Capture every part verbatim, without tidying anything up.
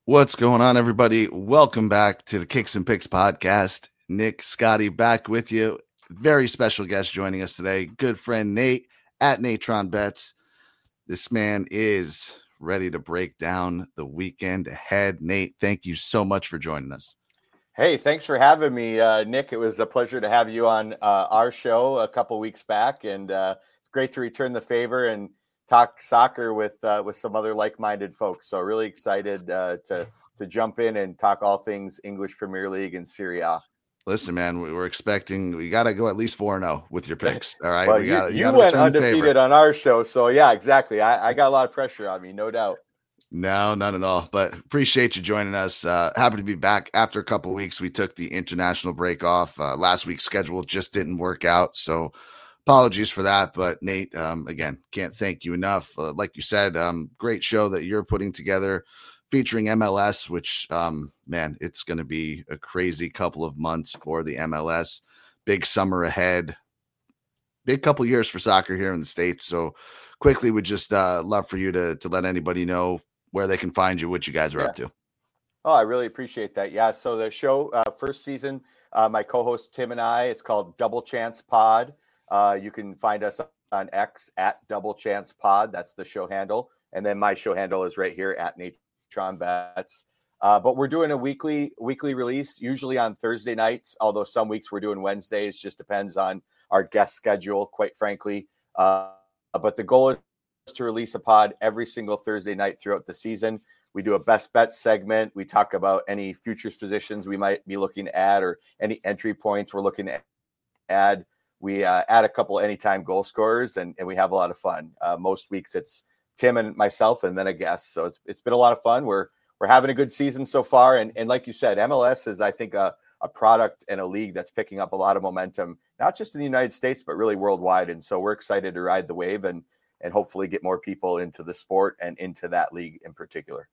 What's going on, everybody? Welcome back to the Kicks and Picks podcast. Nick, Scotty, back with you. Very special guest joining us today. Good friend Nate at Natron Bets. This man is ready to break down the weekend ahead. Nate, thank you so much for joining us. Hey, thanks for having me, uh, Nick. It was a pleasure to have you on uh, our show a couple weeks back, and uh, it's great to return the favor and talk soccer with uh, with some other like-minded folks. So really excited uh, to to jump in and talk all things English Premier League and Serie A. Listen, man, we were expecting we got to go at least four and zero with your picks. All right, well, we you, gotta, you, you went undefeated on our show, so yeah, exactly. I, I got a lot of pressure on me, no doubt. No, none at all. But appreciate you joining us. Uh, happy to be back after a couple of weeks. We took the international break off. Uh, last week's schedule just didn't work out, so apologies for that. But Nate, um, again, can't thank you enough. Uh, like you said, um, great show that you're putting together, featuring M L S. Which, um, man, it's going to be a crazy couple of months for the M L S. Big summer ahead. Big couple years for soccer here in the States. So quickly, would just uh, love for you to to let anybody know where they can find you, what you guys are yeah. up to. Oh, I really appreciate that. Yeah. So the show, uh, first season, uh, my co-host Tim and I, it's called Double Chance Pod. Uh, you can find us on X at Double Chance Pod. That's the show handle. And then my show handle is right here at Natron Bets. Uh, but we're doing a weekly weekly release, usually on Thursday nights, although some weeks we're doing Wednesdays. Just depends on our guest schedule, quite frankly. Uh, but the goal is to release a pod every single Thursday night throughout the season. We do a best bet segment. We talk about any futures positions we might be looking to add or any entry points we're looking to add. We uh, add a couple anytime goal scorers, and, and we have a lot of fun. Uh, most weeks it's Tim and myself and then a guest. So it's it's been a lot of fun. We're we're having a good season so far. And, and like you said, M L S is, I think, a, a product and a league that's picking up a lot of momentum, not just in the United States, but really worldwide. And so we're excited to ride the wave and and hopefully get more people into the sport and into that league in particular.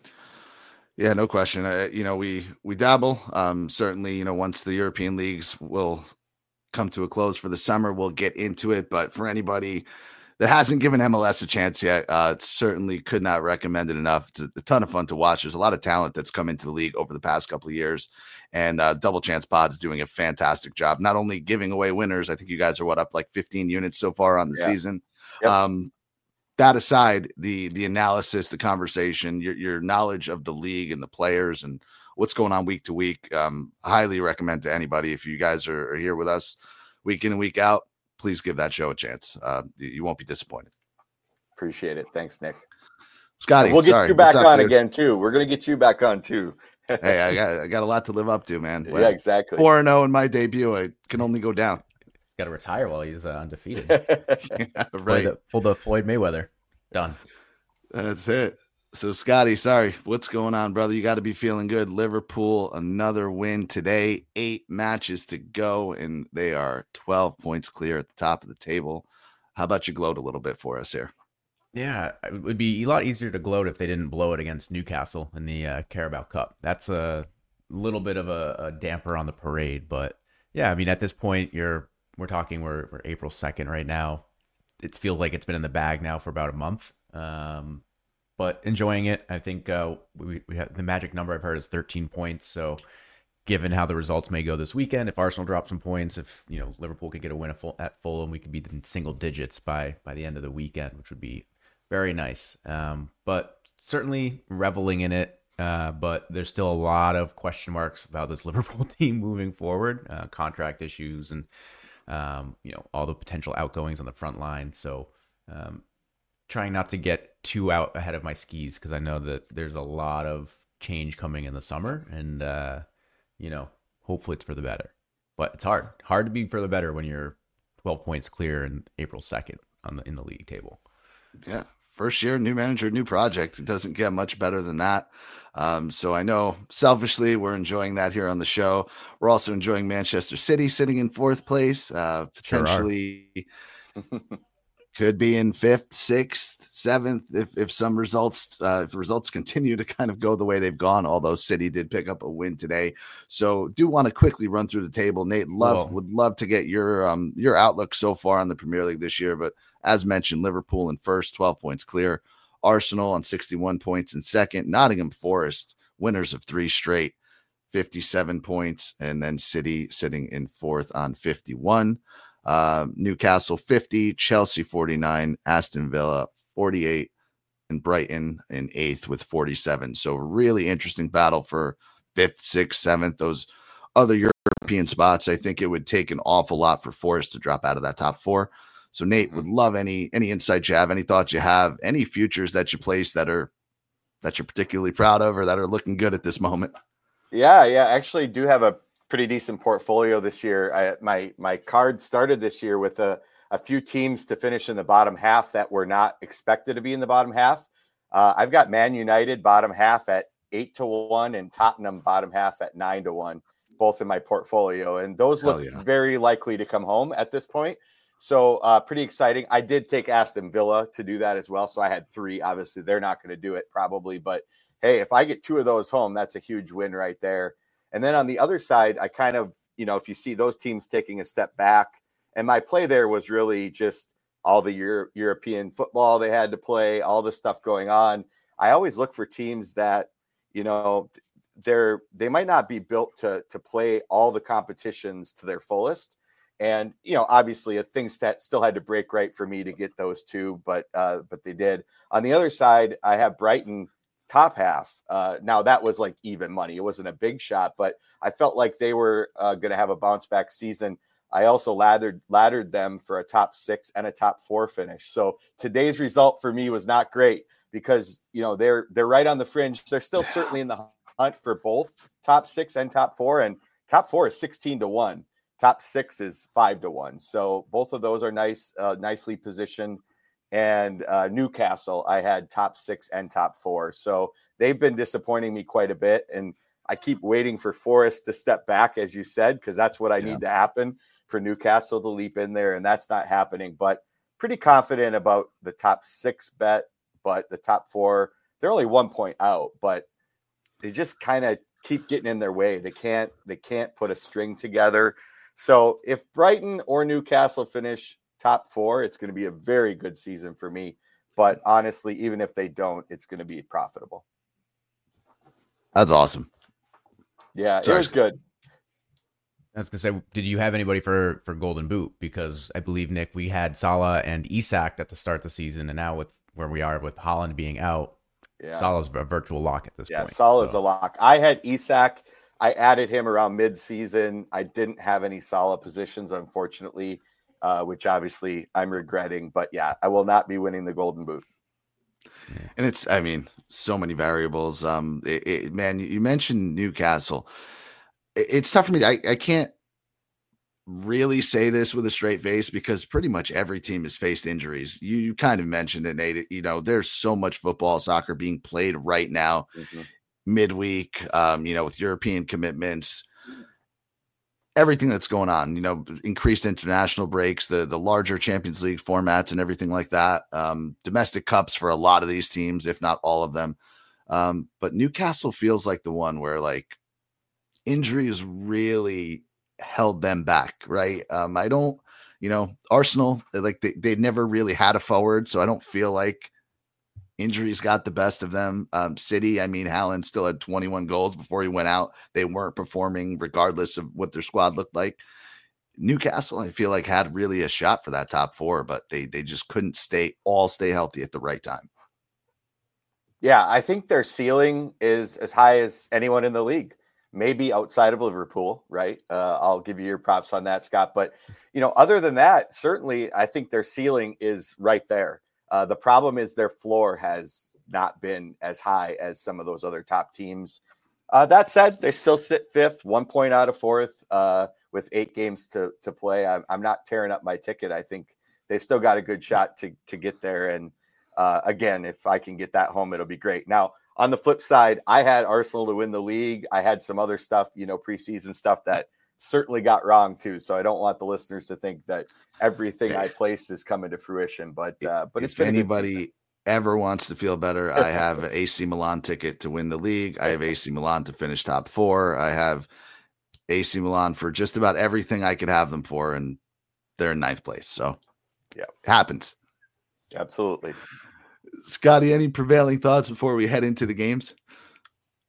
Yeah, no question. Uh, you know, we we dabble. Um, certainly, you know, once the European leagues will come to a close for the summer, we'll get into it. But for anybody that hasn't given M L S a chance yet, uh, it certainly could not recommend it enough. It's a, a ton of fun to watch. There's a lot of talent that's come into the league over the past couple of years, and uh, Double Chance Pod is doing a fantastic job. Not only giving away winners, I think you guys are what up like fifteen units so far on the yeah. season. Yep. Um, that aside, the the analysis, the conversation, your your knowledge of the league and the players and what's going on week to week, um, highly recommend to anybody. If you guys are, are here with us week in and week out, please give that show a chance. Uh, you won't be disappointed. Appreciate it. Thanks, Nick. Scotty, we'll get sorry, you back up, on dude? again too. We're gonna get you back on too. Hey, I got I got a lot to live up to, man. When yeah, exactly. Four and zero in my debut, I can only go down. Got to retire while he's uh, undefeated. Yeah, right. Pull the, pull the Floyd Mayweather. Done. That's it. So, Scotty, sorry. What's going on, brother? You got to be feeling good. Liverpool, another win today. Eight matches to go, and they are twelve points clear at the top of the table. How about you gloat a little bit for us here? Yeah, it would be a lot easier to gloat if they didn't blow it against Newcastle in the uh, Carabao Cup. That's a little bit of a, a damper on the parade. But, yeah, I mean, at this point, you're we're talking, we're, we're April second right now. It feels like it's been in the bag now for about a month. Um, but enjoying it. I think uh, we we have the magic number I've heard is thirteen points. So given how the results may go this weekend, if Arsenal drops some points, if you know Liverpool could get a win at, full, at Fulham, we could be in single digits by by the end of the weekend, which would be very nice. Um, but certainly reveling in it. Uh, but there's still a lot of question marks about this Liverpool team moving forward, uh, contract issues and um, you know all the potential outgoings on the front line. So. Um, trying not to get too out ahead of my skis because I know that there's a lot of change coming in the summer and, uh, you know, hopefully it's for the better. But it's hard. Hard to be for the better when you're twelve points clear in April second on the in the league table. Yeah. First year, new manager, new project. It doesn't get much better than that. Um, so I know selfishly we're enjoying that here on the show. We're also enjoying Manchester City sitting in fourth place, uh, potentially... Sure could be in fifth, sixth, seventh if if some results uh, if the results continue to kind of go the way they've gone. Although City did pick up a win today, so do want to quickly run through the table. Nate, love Whoa. would love to get your um your outlook so far on the Premier League this year. But as mentioned, Liverpool in first, twelve points clear. Arsenal on sixty-one points in second. Nottingham Forest winners of three straight, fifty-seven points, and then City sitting in fourth on fifty-one. Uh, Newcastle fifty, Chelsea forty-nine, Aston Villa forty-eight, and Brighton in eighth with forty-seven. So really interesting battle for fifth, sixth, seventh, those other European spots. I think it would take an awful lot for Forest to drop out of that top four. So Nate, mm-hmm. would love any any insights you have, any thoughts you have, any futures that you place that are that you're particularly proud of or that are looking good at this moment. Yeah, yeah, I actually do have a pretty decent portfolio this year. I, my my card started this year with a, a few teams to finish in the bottom half that were not expected to be in the bottom half. Uh, I've got Man United bottom half at eight to one and Tottenham bottom half at nine to one, both in my portfolio. And those Hell look yeah. very likely to come home at this point. So uh, pretty exciting. I did take Aston Villa to do that as well. So I had three. Obviously, they're not going to do it probably. But, hey, if I get two of those home, that's a huge win right there. And then on the other side, I kind of, you know, if you see those teams taking a step back, and my play there was really just all the Euro- European football they had to play, all the stuff going on. I always look for teams that, you know, they're they might not be built to to play all the competitions to their fullest. And, you know, obviously things that still had to break right for me to get those two, but uh, but they did. On the other side, I have Brighton top half. Uh, now that was like even money. It wasn't a big shot, but I felt like they were uh, going to have a bounce back season. I also laddered laddered them for a top six and a top four finish. So today's result for me was not great because, you know, they're they're right on the fringe. They're still certainly in the hunt for both top six and top four, and top four is sixteen to one. Top six is five to one. So both of those are nice, uh, nicely positioned. And uh, Newcastle, I had top six and top four. So they've been disappointing me quite a bit. And I keep waiting for Forest to step back, as you said, because that's what I yeah. need to happen for Newcastle to leap in there. And that's not happening. But pretty confident about the top six bet. But the top four, they're only one point out. But they just kind of keep getting in their way. They can't, they can't put a string together. So if Brighton or Newcastle finish top four, it's going to be a very good season for me. But honestly, even if they don't, it's going to be profitable. That's awesome. Yeah, Sorry. It was good. I was going to say, did you have anybody for, for Golden Boot? Because I believe, Nick, we had Salah and Isak at the start of the season. And now with where we are with Haaland being out, yeah. Salah's a virtual lock at this yeah, point. Yeah, Salah's so. a lock. I had Isak. I added him around mid-season. I didn't have any Salah positions, unfortunately, uh, which obviously I'm regretting. But, yeah, I will not be winning the Golden Boot. And it's, I mean, so many variables. Um, it, it, man, you mentioned Newcastle. It, it's tough for me. I, I can't really say this with a straight face because pretty much every team has faced injuries. You, you kind of mentioned it, Nate. You know, there's so much football, soccer being played right now. Mm-hmm. Midweek, um, you know, with European commitments, everything that's going on, you know, increased international breaks, the the larger Champions League formats and everything like that, um, domestic cups for a lot of these teams, if not all of them. Um, but Newcastle feels like the one where like injuries really held them back, right? Um, I don't, you know, Arsenal, like they, they never really had a forward, so I don't feel like injuries got the best of them. Um, City, I mean, Haaland still had twenty-one goals before he went out. They weren't performing regardless of what their squad looked like. Newcastle, I feel like, had really a shot for that top four, but they they just couldn't stay all stay healthy at the right time. Yeah, I think their ceiling is as high as anyone in the league, maybe outside of Liverpool, right? Uh, I'll give you your props on that, Scott. But, you know, other than that, certainly I think their ceiling is right there. Uh, the problem is their floor has not been as high as some of those other top teams. Uh, that said, they still sit fifth, one point out of fourth uh, with eight games to to play. I'm, I'm not tearing up my ticket. I think they've still got a good shot to to get there. And uh, again, if I can get that home, it'll be great. Now, on the flip side, I had Arsenal to win the league. I had some other stuff, you know, preseason stuff that certainly got wrong too. So I don't want the listeners to think that everything I placed is coming to fruition, but uh, but if anybody ever wants to feel better, I have an A C Milan ticket to win the league. I have A C Milan to finish top four. I have A C Milan for just about everything I could have them for, and they're in ninth place. So yeah, it happens. Absolutely. Scotty, any prevailing thoughts before we head into the games?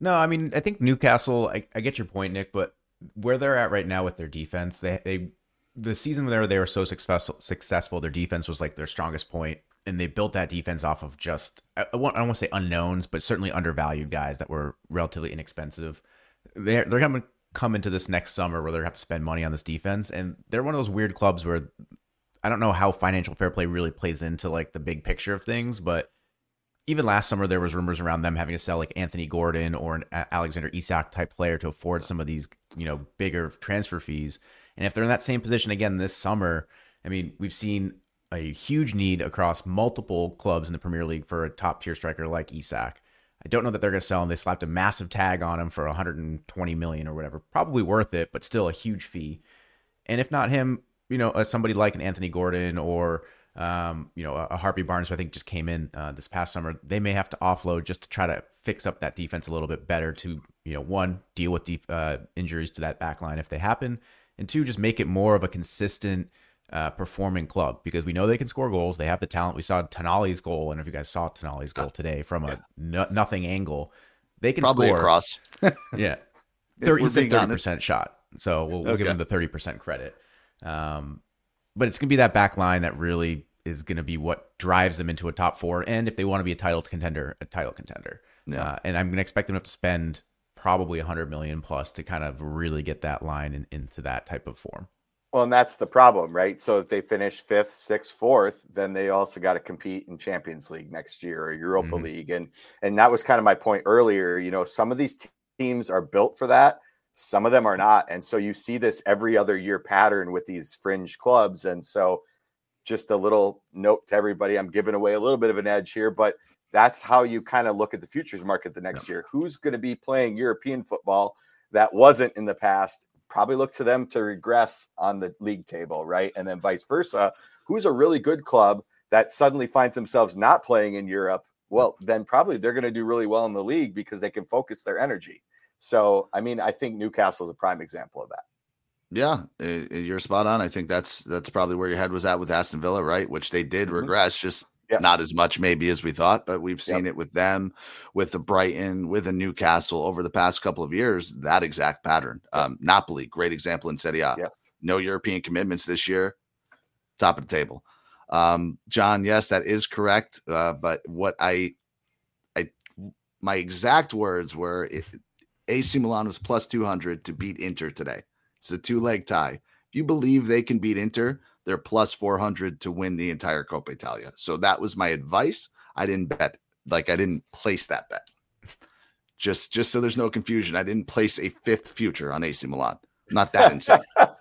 No, I mean, I think Newcastle, I, I get your point, Nick, but where they're at right now with their defense, they, they the season where they were so successful, successful, their defense was like their strongest point, and they built that defense off of just, I, I, want, I don't want to say unknowns, but certainly undervalued guys that were relatively inexpensive. They're, they're going to come into this next summer where they're going to have to spend money on this defense, and they're one of those weird clubs where I don't know how financial fair play really plays into like the big picture of things, but even last summer, there was rumors around them having to sell like Anthony Gordon or an Alexander Isak type player to afford some of these, you know, bigger transfer fees. And if they're in that same position again this summer, I mean, we've seen a huge need across multiple clubs in the Premier League for a top tier striker like Isak. I don't know that they're going to sell him. They slapped a massive tag on him for one hundred twenty million dollars or whatever. Probably worth it, but still a huge fee. And if not him, you know, uh, somebody like an Anthony Gordon or Um, you know, a Harvey Barnes, who I think just came in uh, this past summer, they may have to offload just to try to fix up that defense a little bit better to, you know, one, deal with the uh, injuries to that back line if they happen, and two, just make it more of a consistent uh, performing club, because we know they can score goals. They have the talent. We saw Tonali's goal, and if you guys saw Tonali's goal today from a no, nothing angle, they can Probably score. across. Yeah. thirty, he's a thirty percent honest. shot, so we'll, we'll Okay. give him the thirty percent credit. Um, But it's going to be that back line that really is going to be what drives them into a top four. And if they want to be a title contender, a title contender. Yeah. Uh, and I'm going to expect them to have to spend probably one hundred million plus to kind of really get that line in, into that type of form. Well, and that's the problem, right? So if they finish fifth, sixth, fourth, then they also got to compete in Champions League next year or Europa Mhm. League. And and that was kind of my point earlier. You know, some of these te- teams are built for that. Some of them are not. And so you see this every other year pattern with these fringe clubs. And so just a little note to everybody, I'm giving away a little bit of an edge here, but that's how you kind of look at the futures market the next year. Who's going to be playing European football that wasn't in the past? Probably look to them to regress on the league table, right? And then vice versa. Who's a really good club that suddenly finds themselves not playing in Europe? Well, then probably they're going to do really well in the league because they can focus their energy. So, I mean, I think Newcastle is a prime example of that. Yeah, uh, you're spot on. I think that's that's probably where your head was at with Aston Villa, right? Which they did Mhm. regress, just Yes. not as much maybe as we thought, but we've seen Yep. it with them, with the Brighton, with the Newcastle over the past couple of years, that exact pattern. Um, Napoli, great example in Serie A. Yes. No European commitments this year, top of the table. Um, John, yes, that is correct. Uh, but what I, I, my exact words were, if A C Milan was plus two hundred to beat Inter today. It's a two-leg tie. If you believe they can beat Inter, they're plus four hundred to win the entire Coppa Italia. So that was my advice. I didn't bet, like I didn't place that bet. Just, just so there's no confusion, I didn't place a fifth future on A C Milan. Not that insane.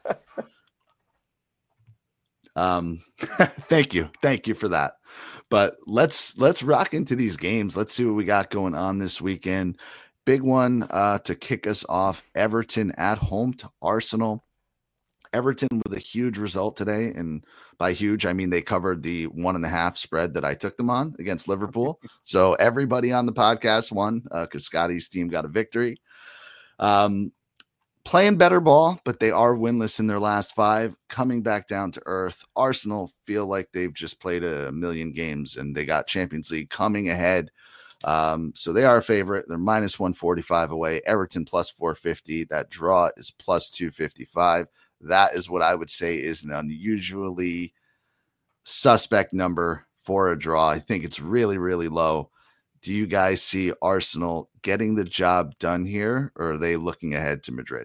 Um, thank you, thank you for that. But let's let's rock into these games. Let's see what we got going on this weekend. Big one uh, to kick us off: Everton at home to Arsenal. Everton with a huge result today, and by huge I mean they covered the one and a half spread that I took them on against Liverpool. So everybody on the podcast won because uh, Scotty's team got a victory. Um, playing better ball, but they are winless in their last five. Coming back down to earth, Arsenal feel like they've just played a million games, and they got Champions League coming ahead. Um, so they are a favorite. They're minus one forty-five away. Everton plus four fifty. That draw is plus two fifty-five. That is what I would say is an unusually suspect number for a draw. I think it's really, really low. Do you guys see Arsenal getting the job done here, or are they looking ahead to Madrid?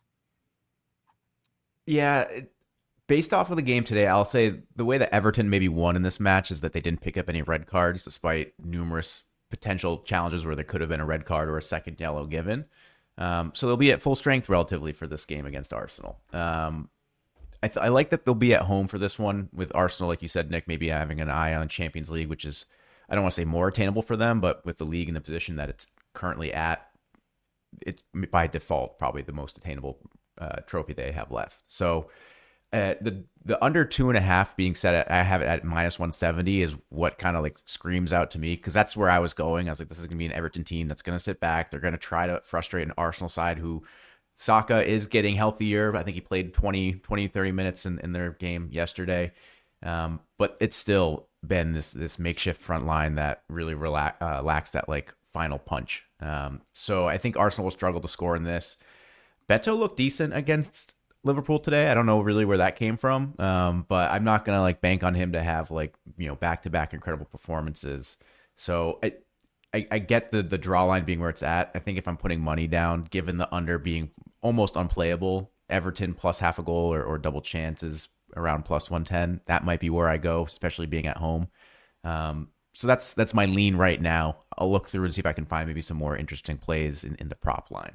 Yeah, it- based off of the game today, I'll say the way that Everton maybe won in this match is that they didn't pick up any red cards, despite numerous potential challenges where there could have been a red card or a second yellow given. Um, so they'll be at full strength relatively for this game against Arsenal. Um, I, th- I like that they'll be at home for this one with Arsenal, like you said, Nick, maybe having an eye on Champions League, which is, I don't want to say more attainable for them, but with the league in the position that it's currently at, it's by default probably the most attainable uh, trophy they have left. So uh, the the under two and a half being set at, I have it at minus one seventy is what kind of like screams out to me, because that's where I was going. I was like, this is going to be an Everton team that's going to sit back. They're going to try to frustrate an Arsenal side who Saka is getting healthier. I think he played twenty, twenty, thirty minutes in, in their game yesterday. Um, but it's still been this this makeshift front line that really relax, uh, lacks that like final punch. Um, so I think Arsenal will struggle to score in this. Beto looked decent against Liverpool today. I don't know really where that came from, um, but I'm not gonna like bank on him to have like you know back to back incredible performances. So I, I I get the the draw line being where it's at. I think if I'm putting money down, given the under being almost unplayable, Everton plus half a goal or, or double chances around plus one ten, that might be where I go, especially being at home. Um, so that's that's my lean right now. I'll look through and see if I can find maybe some more interesting plays in, in the prop line.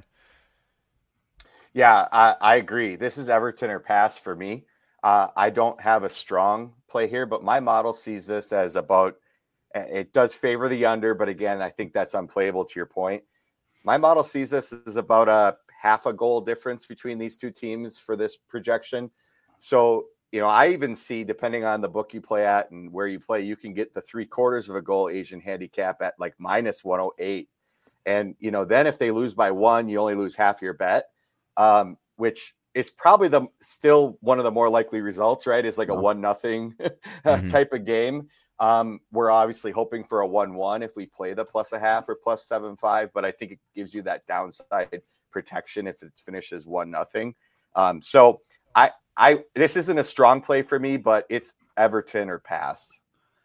Yeah, I, I agree. This is Everton or pass for me. Uh, I don't have a strong play here, but my model sees this as about, it does favor the under, but again, I think that's unplayable to your point. My model sees this as about a half a goal difference between these two teams for this projection. So, you know, I even see, depending on the book you play at and where you play, you can get the three quarters of a goal Asian handicap at like minus one oh eight. And, you know, then if they lose by one, you only lose half your bet. Um, which is probably the still one of the more likely results, right? Is like a one nothing mm-hmm. type of game. Um, we're obviously hoping for a one one if we play the plus a half or plus seven five, but I think it gives you that downside protection if it finishes one nothing. Um, so I I this isn't a strong play for me, but it's Everton or pass.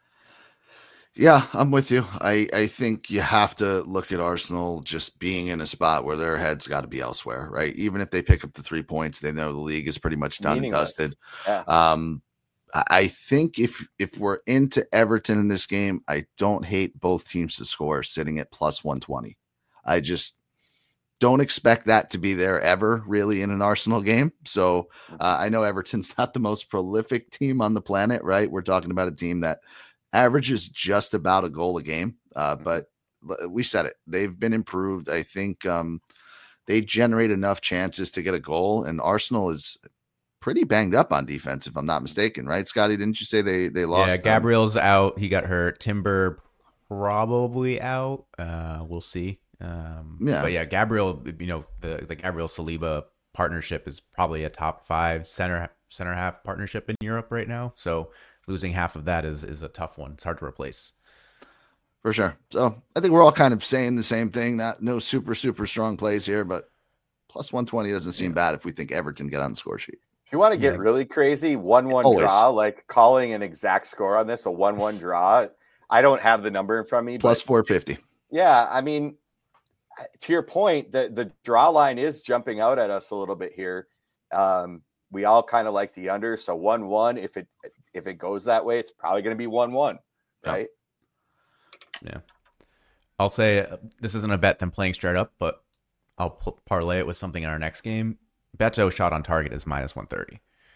Yeah, I'm with you. I, I think you have to look at Arsenal just being in a spot where their head's got to be elsewhere, right? Even if they pick up the three points, they know the league is pretty much done and dusted. Yeah. Um, I think if if we're into Everton in this game, I don't hate both teams to score sitting at plus one twenty. I just don't expect that to be there ever, really, in an Arsenal game. So uh, I know Everton's not the most prolific team on the planet, right? We're talking about a team that averages just about a goal a game. Uh, but we said it. They've been improved. I think um, they generate enough chances to get a goal, and Arsenal is pretty banged up on defense, if I'm not mistaken, right, Scotty? Didn't you say they, they lost? Yeah, Gabriel's um, out. He got hurt. Timber probably out. Uh, we'll see. Um, yeah. But yeah, Gabriel, you know, the, the Gabriel-Saliba partnership is probably a top five center center half partnership in Europe right now. So losing half of that is is a tough one. It's hard to replace. For sure. So I think we're all kind of saying the same thing. Not no super, super strong plays here, but plus one twenty doesn't seem yeah. bad if we think Everton get on the score sheet. If you want to get yeah. really crazy, one one draw, like calling an exact score on this, a one one draw. I don't have the number in front of me. Plus four fifty. Yeah, I mean, to your point, the, the draw line is jumping out at us a little bit here. Um, we all kind of like the under. So one one, if it if it goes that way, it's probably going to be one one, right? Yeah. I'll say uh, this isn't a bet that I'm playing straight up, but I'll p- parlay it with something in our next game. Beto shot on target is minus one thirty.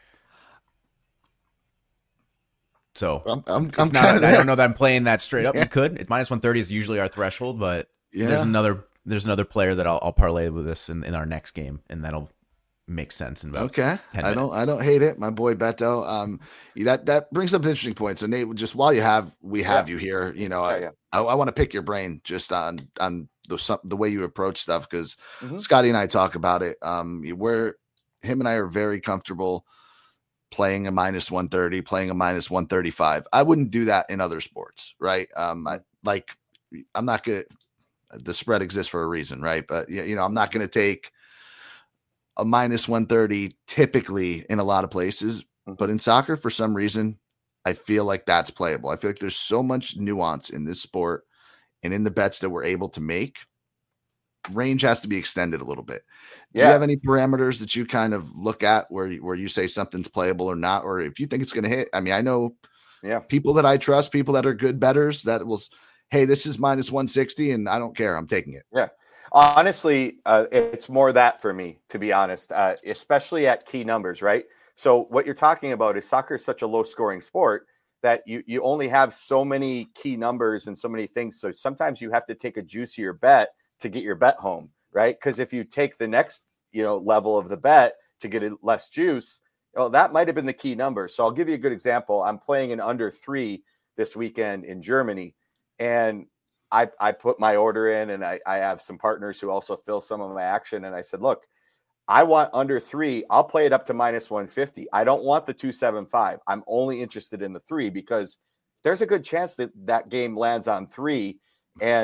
So I'm, I'm, I'm not, I don't know that I'm playing that straight up. Yeah. You could. It, minus one thirty is usually our threshold, but yeah. there's another there's another player that I'll, I'll parlay with this in, in our next game, and that'll make sense. In about okay, I don't I don't hate it, my boy Beto. Um, that that brings up an interesting point. So Nate, just while you have we have yeah. you here, you know, yeah, yeah. I, I, I want to pick your brain just on on the the way you approach stuff because mm-hmm. Scotty and I talk about it. Um, where him and I are very comfortable playing a minus one thirty, playing a minus one thirty-five. I wouldn't do that in other sports, right? Um, I like I'm not gonna. The spread exists for a reason, right? But you know, I'm not gonna take a minus one thirty typically in a lot of places, but in soccer, for some reason, I feel like that's playable. I feel like there's so much nuance in this sport and in the bets that we're able to make. Range has to be extended a little bit. Do yeah. you have any parameters that you kind of look at where, where you say something's playable or not, or if you think it's going to hit? I mean, I know yeah. people that I trust, people that are good bettors that will, hey, this is minus one sixty and I don't care. I'm taking it. Yeah. Honestly, uh, it's more that for me, to be honest, uh, especially at key numbers, right? So what you're talking about is soccer is such a low scoring sport that you, you only have so many key numbers and so many things. So sometimes you have to take a juicier bet to get your bet home, right? Because if you take the next, you know, level of the bet to get it less juice, well, that might have been the key number. So I'll give you a good example. I'm playing an under three this weekend in Germany, and I, I put my order in, and I, I have some partners who also fill some of my action. And I said, look, I want under three. I'll play it up to minus one fifty. I don't want the two seventy-five. I'm only interested in the three because there's a good chance that that game lands on three. And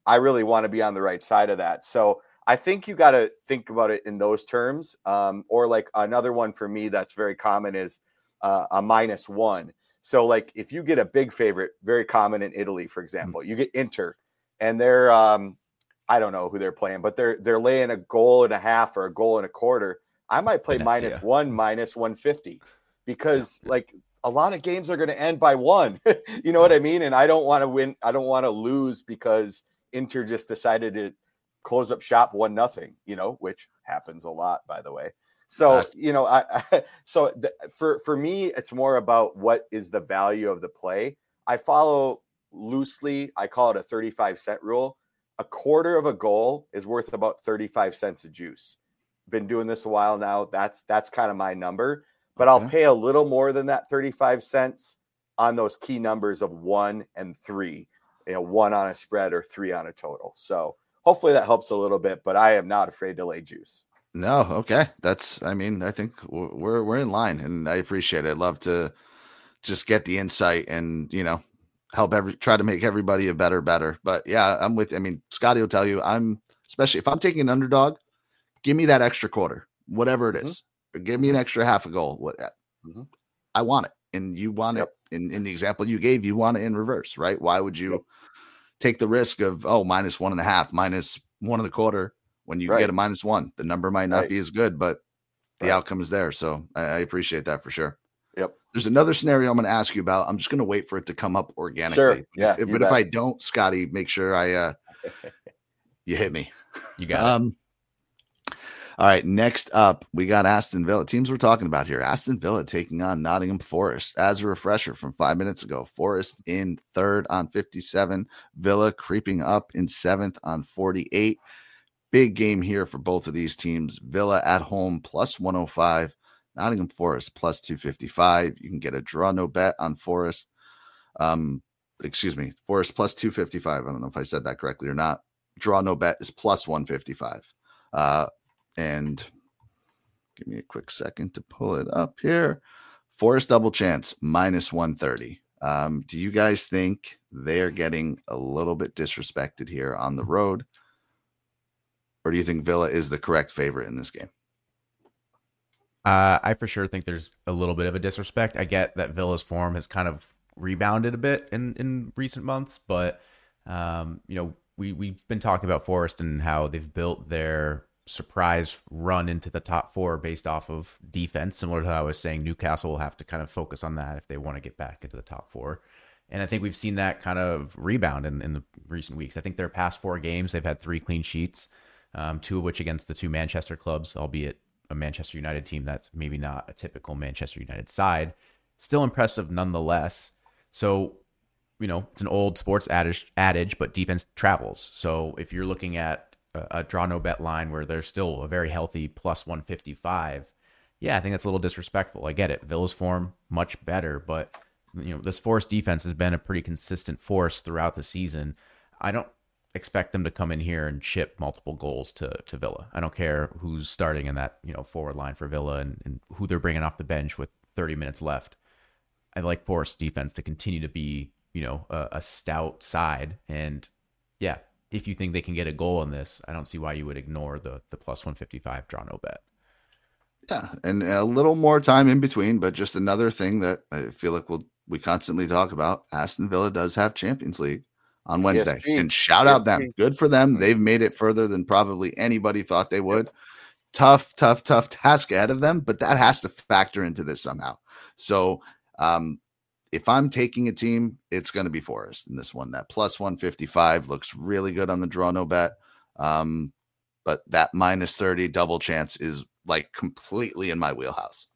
I really want to be on the right side of that. So I think you got to think about it in those terms. Um, or like another one for me that's very common is uh, a minus one. So like if you get a big favorite, very common in Italy, for example, you get Inter and they're, um, I don't know who they're playing, but they're they're laying a goal and a half or a goal and a quarter. I might play Venezia. minus one, minus one fifty, because yeah. like a lot of games are going to end by one. You know what I mean? And I don't want to win. I don't want to lose because Inter just decided to close up shop one nothing. You know, which happens a lot, by the way. So you know, I, I so th- for for me, it's more about what is the value of the play. I follow loosely. I call it a thirty-five cent rule. A quarter of a goal is worth about thirty-five cents of juice. Been doing this a while now. That's that's kind of my number, but okay. I'll pay a little more than that thirty-five cents on those key numbers of one and three, you know, one on a spread or three on a total. So hopefully that helps a little bit, but I am not afraid to lay juice. No. Okay. That's, I mean, I think we're, we're in line and I appreciate it. I'd love to just get the insight and, you know, help every try to make everybody a better, better. But yeah, I'm with, I mean, Scotty will tell you, I'm, especially if I'm taking an underdog, give me that extra quarter, whatever it is, mm-hmm. or give me an extra half a goal. What mm-hmm. I want it. And you want yep. it in, in the example you gave, you want it in reverse, right? Why would you yep. take the risk of, oh, minus one and a half, minus one and a quarter when you right. get a minus one? The number might not right. be as good, but the right. outcome is there. So I, I appreciate that for sure. Yep. There's another scenario I'm going to ask you about. I'm just going to wait for it to come up organically. Sure. Yeah. If, but bet. if I don't, Scotty, make sure I uh, you hit me. You got um, it. All right. Next up, we got Aston Villa. Teams we're talking about here. Aston Villa taking on Nottingham Forest. As a refresher from five minutes ago, Forest in third on fifty-seven. Villa creeping up in seventh on forty-eight. Big game here for both of these teams. Villa at home plus one oh five. Nottingham Forest plus two fifty-five. You can get a draw no bet on Forest. Um, excuse me, Forest plus two fifty-five. I don't know if I said that correctly or not. Draw no bet is plus one fifty-five. Uh, and give me a quick second to pull it up here. Forest double chance minus one thirty. Um, do you guys think they're getting a little bit disrespected here on the road? Or do you think Villa is the correct favorite in this game? Uh, I for sure think there's a little bit of a disrespect. I get that Villa's form has kind of rebounded a bit in, in recent months, but um, you know, we we've been talking about Forest and how they've built their surprise run into the top four based off of defense, similar to how I was saying Newcastle will have to kind of focus on that if they want to get back into the top four. And I think we've seen that kind of rebound in, in the recent weeks. I think their past four games, they've had three clean sheets, um, two of which against the two Manchester clubs, albeit a Manchester United team that's maybe not a typical Manchester United side. Still impressive nonetheless. So, you know, it's an old sports adage, adage but defense travels. So if you're looking at a, a draw no bet line where there's still a very healthy plus one fifty-five, yeah, I think that's a little disrespectful. I get it. Villa's form much better, but you know, this Forest defense has been a pretty consistent force throughout the season. I don't expect them to come in here and chip multiple goals to to Villa. I don't care who's starting in that, you know, forward line for Villa and, and who they're bringing off the bench with thirty minutes left. I like Forest defense to continue to be, you know, a, a stout side. And yeah, if you think they can get a goal in this, I don't see why you would ignore the the plus one fifty-five draw no bet. Yeah, and a little more time in between, but just another thing that I feel like we'll we constantly talk about. Aston Villa does have Champions League on Wednesday. P S G. And shout P S G. Out them. Good for them. They've made it further than probably anybody thought they would. Yep. Tough, tough, tough task ahead of them, but that has to factor into this somehow. So um, if I'm taking a team, it's going to be Forest in this one. That plus one fifty-five looks really good on the draw no bet. Um, but that minus thirty double chance is like completely in my wheelhouse.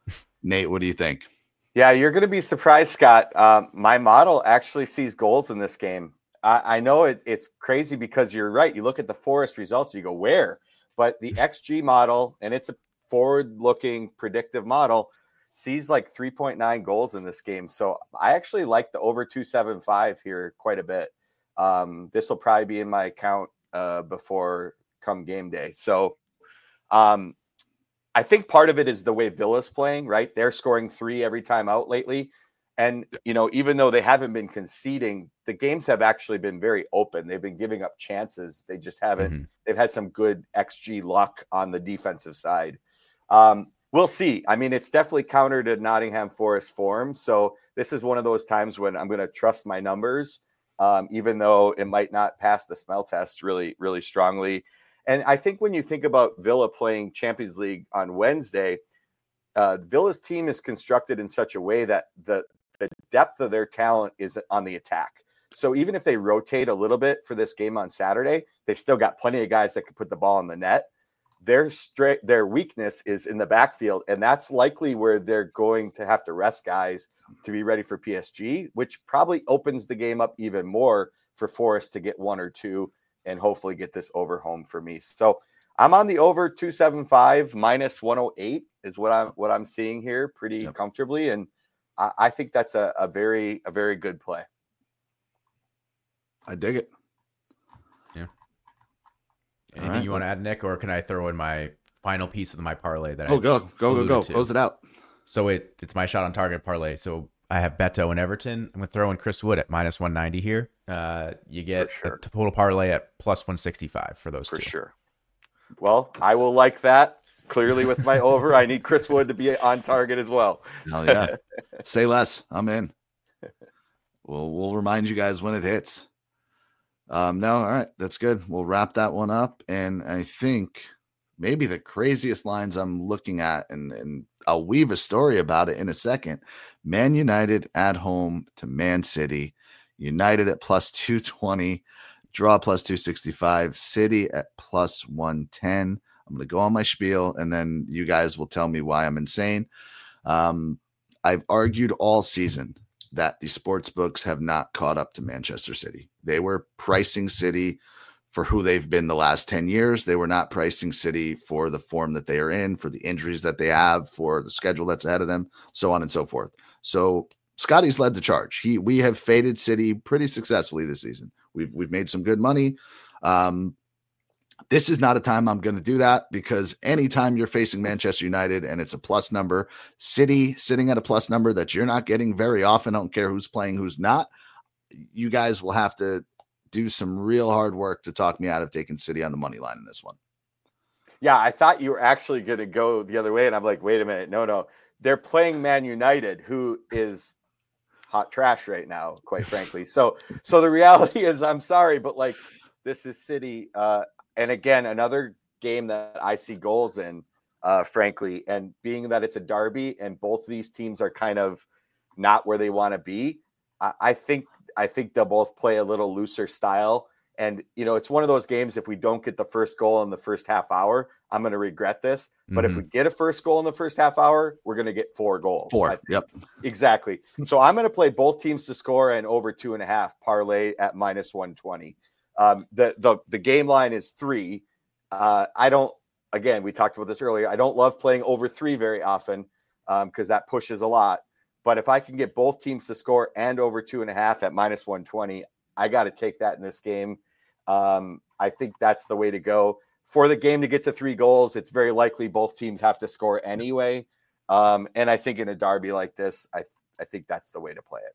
Nate, what do you think? Yeah, you're going to be surprised, Scott. Uh, my model actually sees goals in this game. I, I know it, it's crazy because you're right. You look at the Forest results, you go, where? But the X G model, and it's a forward-looking predictive model, sees like three point nine goals in this game. So I actually like the over two seventy-five here quite a bit. Um, this will probably be in my account uh, before come game day. So um, I think part of it is the way Villa's playing, right? They're scoring three every time out lately. And, you know, even though they haven't been conceding, the games have actually been very open. They've been giving up chances. They just haven't. Mm-hmm. They've had some good X G luck on the defensive side. Um, we'll see. I mean, it's definitely counter to Nottingham Forest form. So this is one of those times when I'm going to trust my numbers, um, even though it might not pass the smell test really, really strongly. And I think when you think about Villa playing Champions League on Wednesday, uh, Villa's team is constructed in such a way that the the depth of their talent is on the attack. So even if they rotate a little bit for this game on Saturday, they've still got plenty of guys that can put the ball in the net. Their straight, their weakness is in the backfield, and that's likely where they're going to have to rest guys to be ready for P S G, which probably opens the game up even more for Forest to get one or two and hopefully get this over home for me. So I'm on the over two seventy-five minus one oh eight is what I'm what I'm seeing here pretty yep. comfortably, and I think that's a, a very, a very good play. I dig it. Yeah. Anything right. you want to add, Nick, or can I throw in my final piece of my parlay that? Oh, I go, go, go, go. To? Close it out. So it, it's my shot on target parlay. So I have Beto and Everton. I'm going to throw in Chris Wood at minus one ninety here. Uh, you get sure. a total parlay at plus one sixty-five for those for two. For sure. Well, I will like that. Clearly, with my over, I need Chris Wood to be on target as well. Hell yeah. Say less. I'm in. We'll we'll remind you guys when it hits. Um, no, all right. That's good. We'll wrap that one up. And I think maybe the craziest lines I'm looking at, and, and I'll weave a story about it in a second. Man United at home to Man City. United at plus two twenty. Draw plus two sixty-five. City at plus one ten. I'm going to go on my spiel, and then you guys will tell me why I'm insane. Um, I've argued all season that the sports books have not caught up to Manchester City. They were pricing City for who they've been the last ten years. They were not pricing City for the form that they are in, for the injuries that they have, for the schedule that's ahead of them, so on and so forth. So Scotty's led the charge. He, we have faded City pretty successfully this season. We've, we've made some good money. Um, This is not a time I'm going to do that, because anytime you're facing Manchester United and it's a plus number, City sitting at a plus number that you're not getting very often, I don't care who's playing, who's not, you guys will have to do some real hard work to talk me out of taking City on the money line in this one. Yeah, I thought you were actually going to go the other way, and I'm like, wait a minute. No, no. They're playing Man United, who is hot trash right now, quite frankly. So, so the reality is, I'm sorry, but like, this is City, uh, and again, another game that I see goals in, uh, frankly, and being that it's a derby and both these teams are kind of not where they want to be, I, I think I think they'll both play a little looser style. And, you know, it's one of those games, if we don't get the first goal in the first half hour, I'm going to regret this. But mm-hmm. if we get a first goal in the first half hour, we're going to get four goals. Four, yep. Exactly. So I'm going to play both teams to score and over two and a half parlay at minus one twenty. Um, the, the, the game line is three. Uh, I don't, again, we talked about this earlier. I don't love playing over three very often because um, that pushes a lot. But if I can get both teams to score and over two and a half at minus one twenty, I got to take that in this game. Um, I think that's the way to go. For the game to get to three goals, it's very likely both teams have to score anyway. Um, and I think in a derby like this, I, I think that's the way to play it.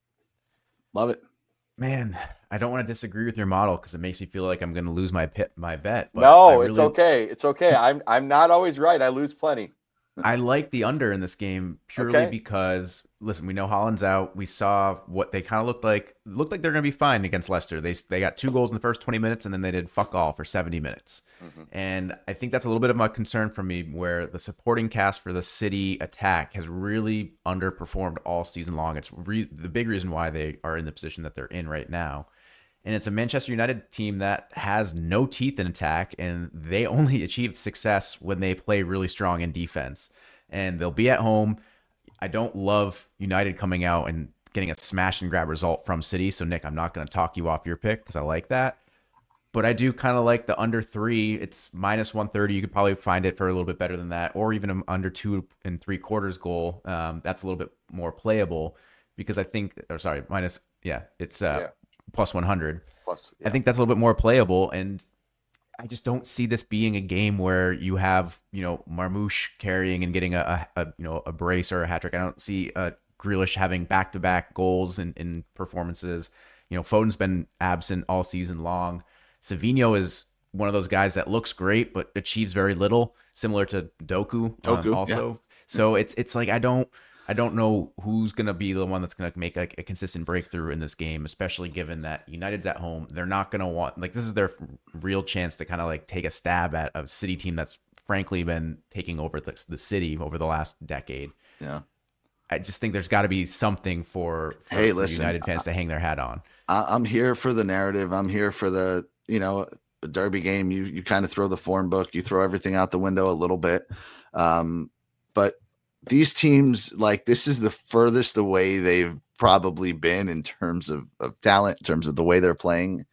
Love it. Man, I don't want to disagree with your model because it makes me feel like I'm going to lose my pit, my bet. But no, really... it's okay. It's okay. I'm I'm not always right. I lose plenty. I like the under in this game purely okay. because, listen, we know Haaland's out. We saw what they kind of looked like. Looked like they're going to be fine against Leicester. They they got two goals in the first twenty minutes, and then they did fuck all for seventy minutes. Mm-hmm. And I think that's a little bit of a concern for me, where the supporting cast for the City attack has really underperformed all season long. It's re- the big reason why they are in the position that they're in right now. And it's a Manchester United team that has no teeth in attack, and they only achieve success when they play really strong in defense. And they'll be at home. I don't love United coming out and getting a smash and grab result from City. So, Nick, I'm not going to talk you off your pick because I like that. But I do kind of like the under three. It's minus one thirty. You could probably find it for a little bit better than that, or even an under two and three quarters goal. Um, that's a little bit more playable because I think, or sorry, minus, yeah, it's uh, yeah. plus one hundred. Plus, yeah. I think that's a little bit more playable. And I just don't see this being a game where you have, you know, Marmoush carrying and getting a, a, a you know, a brace or a hat trick. I don't see a Grealish having back-to-back goals and in, in performances. You know, Foden's been absent all season long. Savinho is one of those guys that looks great but achieves very little, similar to Doku, Doku um, also. yeah. So it's it's like I don't I don't know who's gonna be the one that's gonna make like a consistent breakthrough in this game, especially given that United's at home. They're not gonna want like this is their real chance to kind of like take a stab at a City team that's frankly been taking over the, the city over the last decade. Yeah, I just think there's got to be something for, for, hey, for listen, United fans to hang their hat on. I, I'm here for the narrative. I'm here for the you know a derby game. You you kind of throw the form book, you throw everything out the window a little bit, um, but. These teams, like this is the furthest away they've probably been in terms of, of talent, in terms of the way they're playing.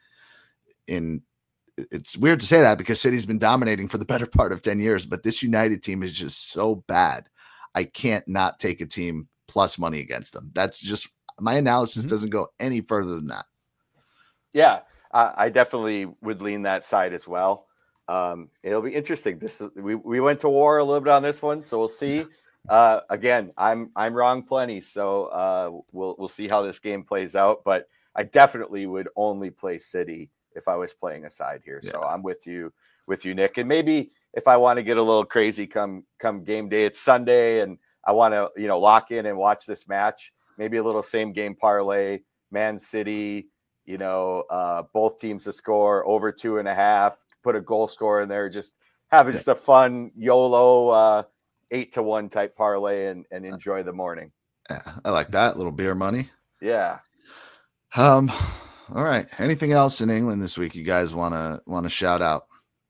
In it's weird to say that because City's been dominating for the better part of ten years, but this United team is just so bad. I can't not take a team plus money against them. That's just my analysis mm-hmm. doesn't go any further than that. Yeah, I, I definitely would lean that side as well. Um, it'll be interesting. This we, we went to war a little bit on this one, so we'll see. Uh, again, I'm I'm wrong plenty, so uh, we'll we'll see how this game plays out. But I definitely would only play City if I was playing a side here. Yeah. So I'm with you, with you, Nick. And maybe if I want to get a little crazy, come come game day, it's Sunday, and I want to you know lock in and watch this match. Maybe a little same game parlay, Man City. You know, uh, both teams to score over two and a half. Put a goal scorer in there. Just have just a fun YOLO. Uh, eight to one type parlay and, and enjoy the morning. Yeah, I like that little beer money. Yeah. Um, all right. Anything else in England this week you guys want to, want to shout out?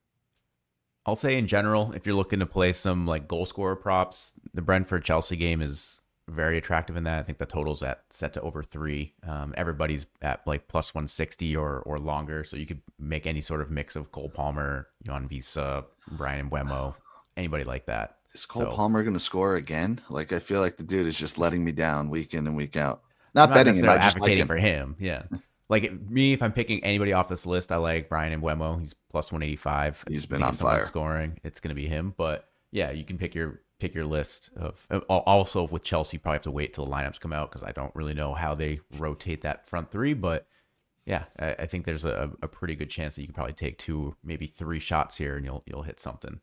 I'll say in general, if you're looking to play some like goal scorer props, the Brentford Chelsea game is very attractive in that. I think the total's at set to over three. Um, everybody's at like plus one sixty or, or longer. So you could make any sort of mix of Cole Palmer, Jan Visa, Brian Mbeumo, anybody like that. Is Cole so, Palmer going to score again? Like, I feel like the dude is just letting me down week in and week out. Not, not betting him, I just advocating like him. for him. Yeah. Like me, if I'm picking anybody off this list, I like Brian Mbeumo. He's plus one eighty-five. He's been on fire scoring. It's going to be him. But yeah, you can pick your pick your list of. Also with Chelsea, you probably have to wait till the lineups come out because I don't really know how they rotate that front three. But yeah, I, I think there's a, a pretty good chance that you can probably take two, maybe three shots here, and you'll you'll hit something.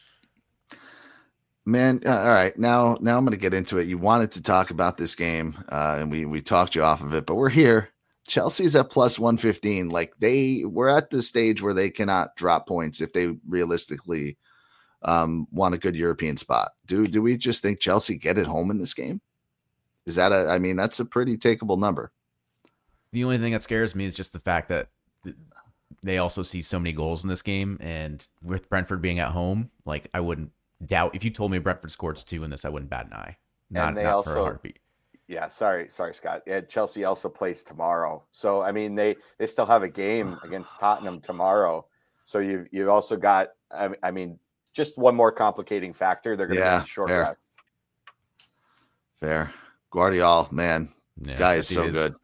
Man, uh, all right. Now, now I'm going to get into it. You wanted to talk about this game, uh, and we we talked you off of it, but we're here. Chelsea's at plus one fifteen. Like they we're at the stage where they cannot drop points if they realistically um, want a good European spot. Do do we just think Chelsea get it home in this game? Is that a? I mean, that's a pretty takeable number. The only thing that scares me is just the fact that they also see so many goals in this game, and with Brentford being at home, like I wouldn't doubt if you told me Brentford scored two in this, I wouldn't bat an eye. Not, and they not also, for a heartbeat. Yeah, sorry, sorry, Scott. Yeah, Chelsea also plays tomorrow, so I mean they they still have a game against Tottenham tomorrow. So you you've also got I, I mean just one more complicating factor. They're going to yeah, be short fair. rest. Fair. Guardiola, man, yeah, guy is so is. good.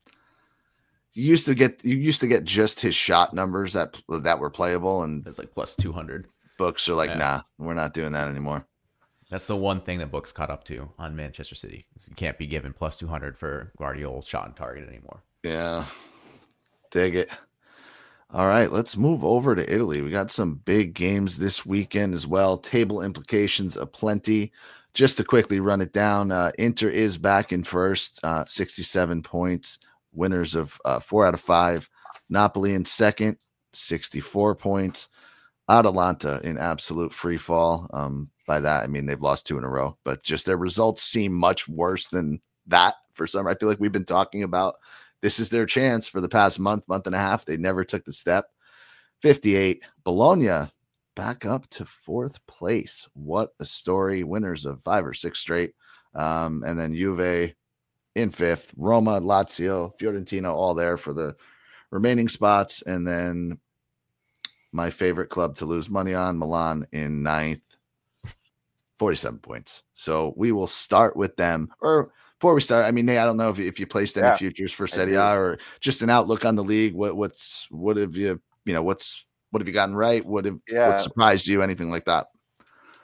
You used to get you used to get just his shot numbers that that were playable, and it's like plus two hundred. Books are like, yeah. nah, we're not doing that anymore. That's the one thing that books caught up to on Manchester City. You can't be given plus two hundred for Guardiola's shot on target anymore. Yeah. Dig it. All right, let's move over to Italy. We got some big games this weekend as well. Table implications aplenty. Just to quickly run it down, uh, Inter is back in first, uh, sixty-seven points. Winners of uh, four out of five. Napoli in second, sixty-four points. Atalanta in absolute free fall. Um, by that, I mean they've lost two in a row, but just their results seem much worse than that for some. I feel like we've been talking about this is their chance for the past month, month and a half. They never took the step. fifty-eight. Bologna back up to fourth place. What a story. Winners of five or six straight. Um, and then Juve in fifth. Roma, Lazio, Fiorentina all there for the remaining spots. And then my favorite club to lose money on, Milan in ninth, forty-seven points. So we will start with them. Or before we start, I mean, Nate, I don't know if you, if you placed any yeah, futures for Serie A or just an outlook on the league. What what's what have you you know what's what have you gotten right? What have yeah. what surprised you? Anything like that?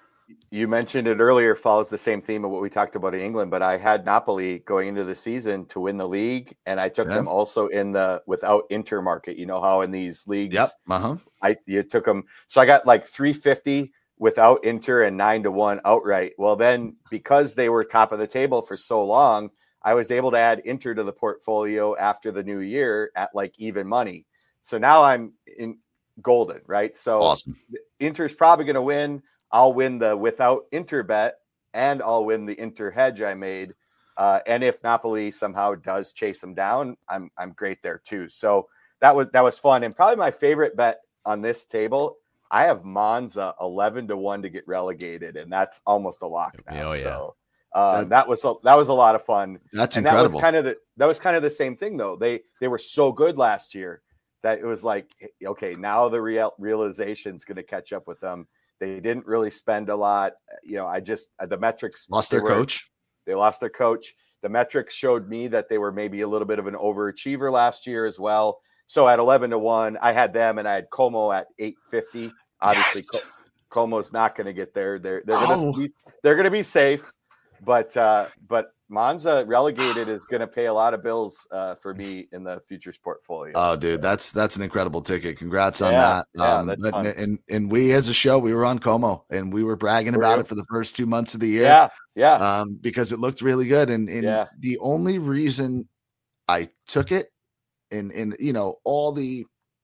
You mentioned it earlier, follows the same theme of what we talked about in England, but I had Napoli going into the season to win the league, and I took Yeah. them also in the without Inter market. You know how in these leagues, Yep. Uh-huh. I you took them. So I got like three fifty without Inter and nine to one outright. Well, then because they were top of the table for so long, I was able to add Inter to the portfolio after the new year at like even money. So now I'm in golden, right? So Awesome. Inter's probably going to win. I'll win the without Inter bet, and I'll win the Inter hedge I made. Uh, and if Napoli somehow does chase them down, I'm I'm great there too. So that was that was fun, and probably my favorite bet on this table. I have Monza eleven to one to get relegated, and that's almost a lock now. Oh, yeah. So um, That- that was a, that was a lot of fun. That's and incredible. that was kind of the that was kind of the same thing though. They they were so good last year that it was like, okay, now the real realization is going to catch up with them. They didn't really spend a lot. You know, I just the metrics Lost they their were- coach. They lost their coach. The metrics showed me that they were maybe a little bit of an overachiever last year as well. So at eleven to one, I had them, and I had Como at eight fifty. Obviously, Yes. Co- Como's not going to get there. They're they're Oh. going to be they're going to be safe, but uh, but Monza relegated is going to pay a lot of bills uh, for me in the futures portfolio. Oh, dude, that's that's an incredible ticket. Congrats on Yeah, that. Um, yeah, that's but- fun. and and we as a show, we were on Como, and we were bragging Were about you? it for the first two months of the year. yeah, yeah, Um, because it looked really good. And, and Yeah. the only reason I took it, and and you know, all the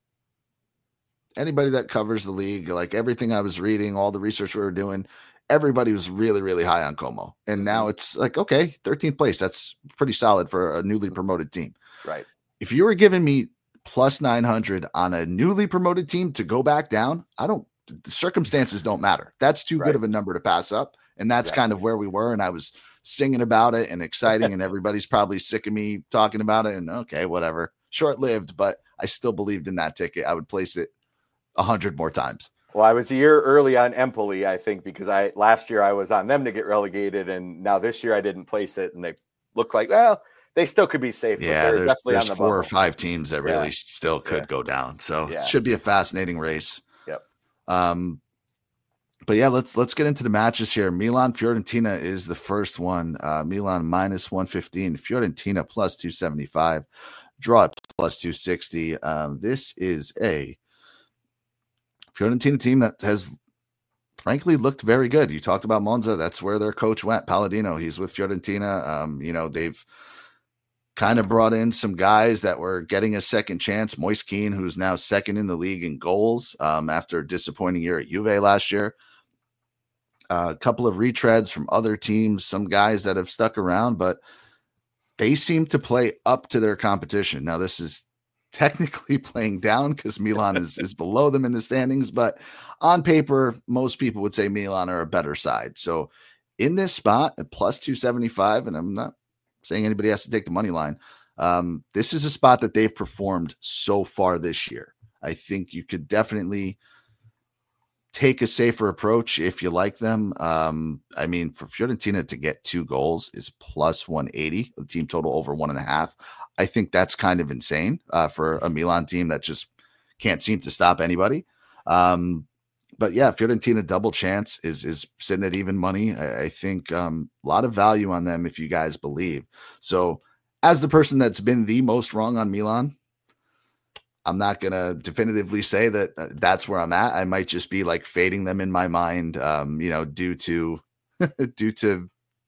anybody that covers the league, like everything I was reading, all the research we were doing, everybody was really, really high on Como. And now it's like, okay, thirteenth place. That's pretty solid for a newly promoted team. right. If you were giving me plus nine hundred on a newly promoted team to go back down, I don't, the circumstances don't matter. That's too Right. good of a number to pass up. And that's Yeah. kind of where we were. And I was singing about it and exciting, and everybody's probably sick of me talking about it. And okay, whatever, short lived, but I still believed in that ticket. I would place it a hundred more times. Well, I was a year early on Empoli, I think, because I last year I was on them to get relegated, and now this year I didn't place it, and they look like, well, they still could be safe. but Yeah, they're there's, definitely there's on the four or bubble. five teams that really Yeah. still could Yeah. go down. So Yeah. it should be a fascinating race. Yep. Um, but yeah, let's let's get into the matches here. Milan Fiorentina is the first one. Uh, Milan minus one fifteen, Fiorentina plus two seventy-five, draw at plus two sixty. Um, this is a Fiorentina team that has frankly looked very good. You talked about Monza. That's where their coach went, Palladino. He's with Fiorentina. Um, you know, they've kind of brought in some guys that were getting a second chance. Moise Keane, who's now second in the league in goals um, after a disappointing year at Juve last year. Uh, a couple of retreads from other teams, some guys that have stuck around, but they seem to play up to their competition. Now, this is technically playing down because Milan is, is below them in the standings, but on paper, most people would say Milan are a better side. So in this spot at plus two seventy-five, and I'm not saying anybody has to take the money line, um, this is a spot that they've performed so far this year. I think you could definitely take a safer approach if you like them. Um, I mean, for Fiorentina to get two goals is plus one eighty, the team total over one and a half. I think that's kind of insane uh, for a Milan team that just can't seem to stop anybody. Um, but yeah, Fiorentina double chance is is sitting at even money. I, I think um, a lot of value on them if you guys believe. So as the person that's been the most wrong on Milan, I'm not going to definitively say that uh, that's where I'm at. I might just be like fading them in my mind, um, you know, due to, due to,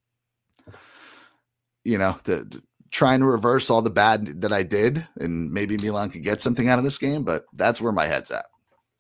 you know, the, the trying to reverse all the bad that I did, and maybe Milan could get something out of this game, but that's where my head's at.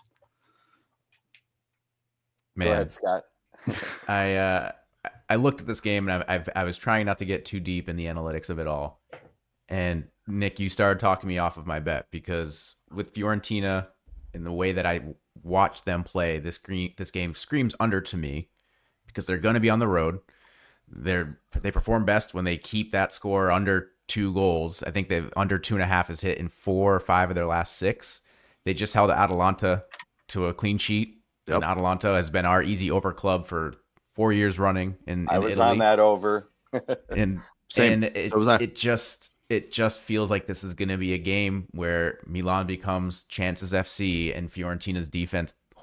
Man, Go ahead, Scott. I uh, I looked at this game and I, I've, I was trying not to get too deep in the analytics of it all. And Nick, you started talking me off of my bet because with Fiorentina and the way that I watched them play, this green, this game screams under to me because they're going to be on the road. They're they perform best when they keep that score under two goals. I think they've under two and a half is hit in four or five of their last six. They just held Atalanta to a clean sheet. Yep. And Atalanta has been our easy over club for four years running in, in I was Italy. on that over. And Same. and it, So was I. it just it just feels like this is going to be a game where Milan becomes Chances F C and Fiorentina's defense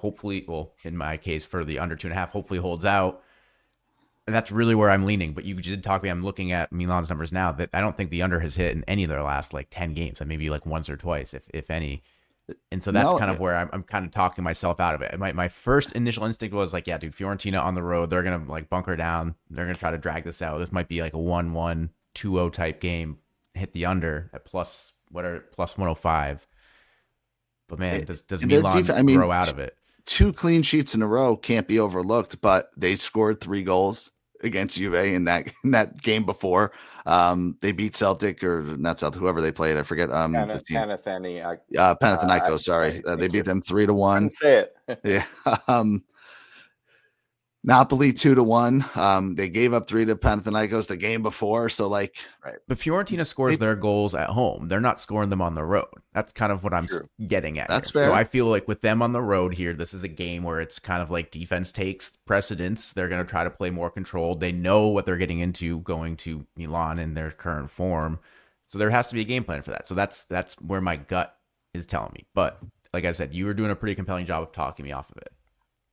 hopefully, well, in my case for the under two and a half, hopefully holds out. And that's really where I'm leaning. But you did talk to me. I'm looking at Milan's numbers now that I don't think the under has hit in any of their last like ten games, and maybe like once or twice, if if any. And so that's No, kind of where I'm, I'm kind of talking myself out of it. My my first initial instinct was like, yeah, dude, Fiorentina on the road, they're gonna like bunker down. They're gonna try to drag this out. This might be like a one one, two oh type game. Hit the under at plus what are plus one oh five. But man, does does Milan def- I mean, grow out of it? Two clean sheets in a row can't be overlooked, but they scored three goals against Juve in that in that game before. Um, they beat Celtic or not Celtic, whoever they played. I forget. Um, Pan- the team. Panathinaikos. Uh, Panathinaikos. Uh, sorry, uh, they beat them three to one. Say it. yeah. Um, Napoli two to one. Um, they gave up three to Panathinaikos the game before. So like, right. But Fiorentina scores they, their goals at home. They're not scoring them on the road. That's kind of what I'm true. getting at. That's here. fair. So I feel like with them on the road here, this is a game where it's kind of like defense takes precedence. They're going to try to play more controlled. They know what they're getting into going to Milan in their current form. So there has to be a game plan for that. So that's that's where my gut is telling me. But like I said, you were doing a pretty compelling job of talking me off of it.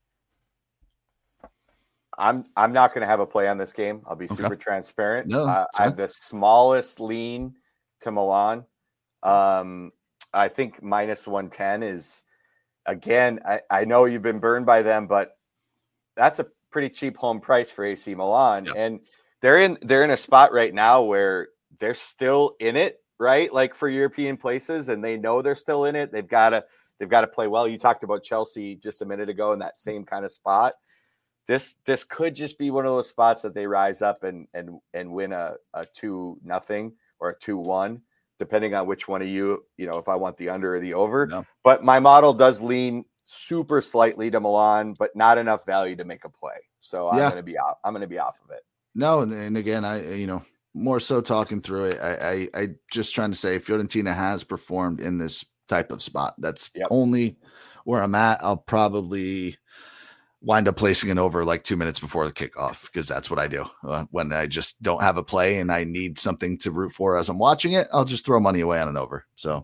I'm I'm not going to have a play on this game. I'll be okay. super transparent. No, uh, I have the smallest lean to Milan. Um, I think minus one ten is, again, I, I know you've been burned by them, but that's a pretty cheap home price for A C Milan. Yep. And they're in they're in a spot right now where they're still in it, right? Like for European places, and they know they're still in it. They've got to they've got to play well. You talked about Chelsea just a minute ago in that same kind of spot. This this could just be one of those spots that they rise up and and and win a, a two nothing or a two one, depending on which one of you, you know, if I want the under or the over. No. But my model does lean super slightly to Milan, but not enough value to make a play. So I'm yeah. gonna be out. I'm gonna be off of it. No, and, and again, I you know more so talking through it. I, I I just trying to say Fiorentina has performed in this type of spot. That's yep. only where I'm at. I'll probably wind up placing an over like two minutes before the kickoff because that's what I do uh, when I just don't have a play and I need something to root for as I'm watching it. I'll just throw money away on an over. So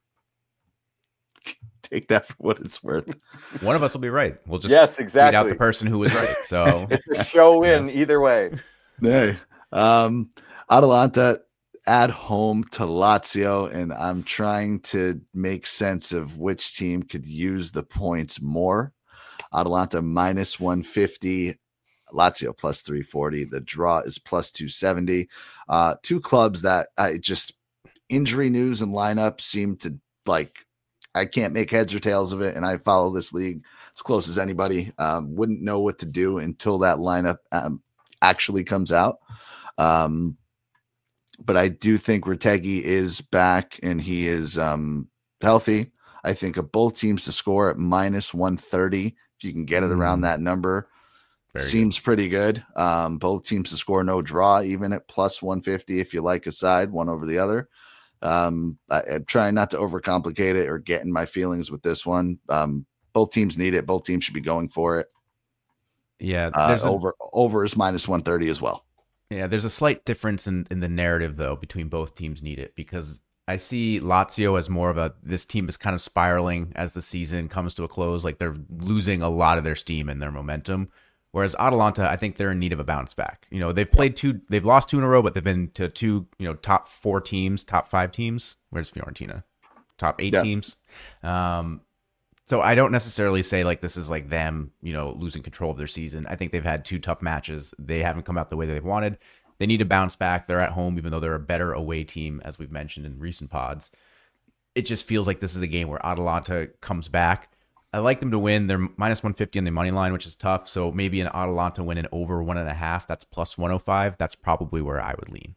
take that for what it's worth. One of us will be right. We'll just yes, exactly. beat out the person who was right. So it's a show win yeah. either way. Hey, um, Atalanta at home to Lazio, and I'm trying to make sense of which team could use the points more. Atalanta minus one fifty, Lazio plus three forty. The draw is plus two seventy. Uh, two clubs that I just injury news and lineup seem to like. I can't make heads or tails of it, and I follow this league as close as anybody. Um, wouldn't know what to do until that lineup um, actually comes out. Um, but I do think Retegui is back and he is um, healthy. I think of both teams to score at minus one thirty. If you can get it around that number, Very seems good. pretty good. Um, both teams to score no draw, even at plus one fifty if you like a side, one over the other. Um, I, I'm trying not to overcomplicate it or get in my feelings with this one. Um, both teams need it. Both teams should be going for it. Yeah, uh, over a, over is minus one thirty as well. Yeah, there's a slight difference in, in the narrative, though, between both teams need it, because I see Lazio as more of a, this team is kind of spiraling as the season comes to a close. Like they're losing a lot of their steam and their momentum. Whereas Atalanta, I think they're in need of a bounce back. You know, they've played two, they've lost two in a row, but they've been to two, you know, top four teams, top five teams. Where's Fiorentina? Top eight yeah. teams. Um, so I don't necessarily say like this is like them, you know, losing control of their season. I think they've had two tough matches. They haven't come out the way that they've wanted. They need to bounce back. They're at home, even though they're a better away team, as we've mentioned in recent pods. It just feels like this is a game where Atalanta comes back. I like them to win. They're minus one fifty on the money line, which is tough. So maybe an Atalanta win an over one and a half. That's plus one oh five. That's probably where I would lean.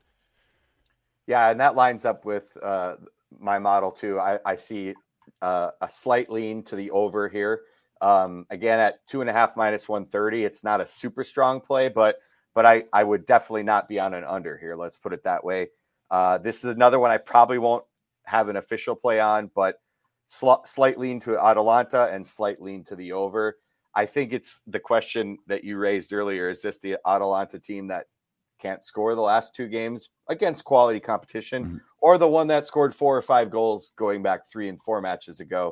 Yeah, and that lines up with uh, my model too. I, I see uh, a slight lean to the over here. Um, again, at two and a half minus one thirty, it's not a super strong play, but but I, I would definitely not be on an under here. Let's put it that way. Uh, this is another one I probably won't have an official play on, but sl- slight lean to Atalanta and slight lean to the over. I think it's the question that you raised earlier. Is this the Atalanta team that can't score the last two games against quality competition, mm-hmm. or the one that scored four or five goals going back three and four matches ago?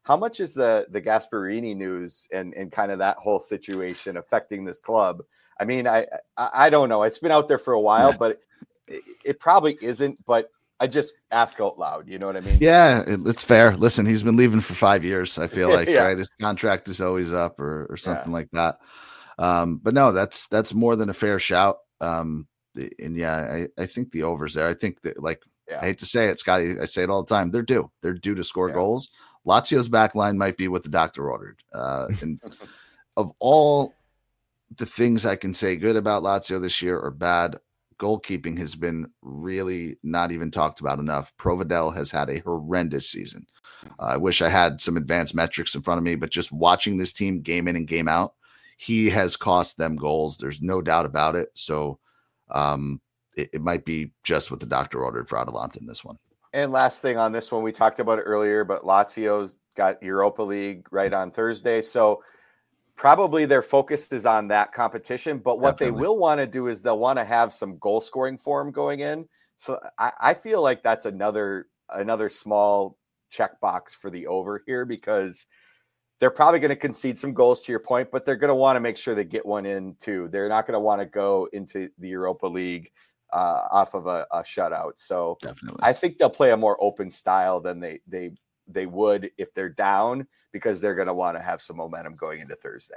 how much is the the Gasparini news and and kind of that whole situation affecting this club? I mean, I I, I don't know. It's been out there for a while, yeah. but it, it probably isn't. But I just ask out loud. You know what I mean? Yeah, it, it's fair. Listen, he's been leaving for five years. I feel like yeah. right, his contract is always up or or something yeah. like that. Um, but no, that's that's more than a fair shout. Um, and yeah, I, I think the over's there. I think that, like, yeah. I hate to say it, Scotty, I say it all the time. They're due. They're due to score yeah. goals. Lazio's back line might be what the doctor ordered. Uh, and of all the things I can say good about Lazio this year or bad, goalkeeping has been really not even talked about enough. Provedel has had a horrendous season. Uh, I wish I had some advanced metrics in front of me, but just watching this team game in and game out, he has cost them goals. There's no doubt about it. So um, it, it might be just what the doctor ordered for Atalanta in this one. And last thing on this one, we talked about it earlier, but Lazio's got Europa League right on Thursday. So probably their focus is on that competition. But what Definitely. they will want to do is they'll want to have some goal scoring form going in. So I, I feel like that's another another small checkbox for the over here, because they're probably going to concede some goals, to your point, but they're going to want to make sure they get one in too. They're not going to want to go into the Europa League uh, off of a, a shutout. So Definitely. I think they'll play a more open style than they they they would if they're down, because they're going to want to have some momentum going into Thursday.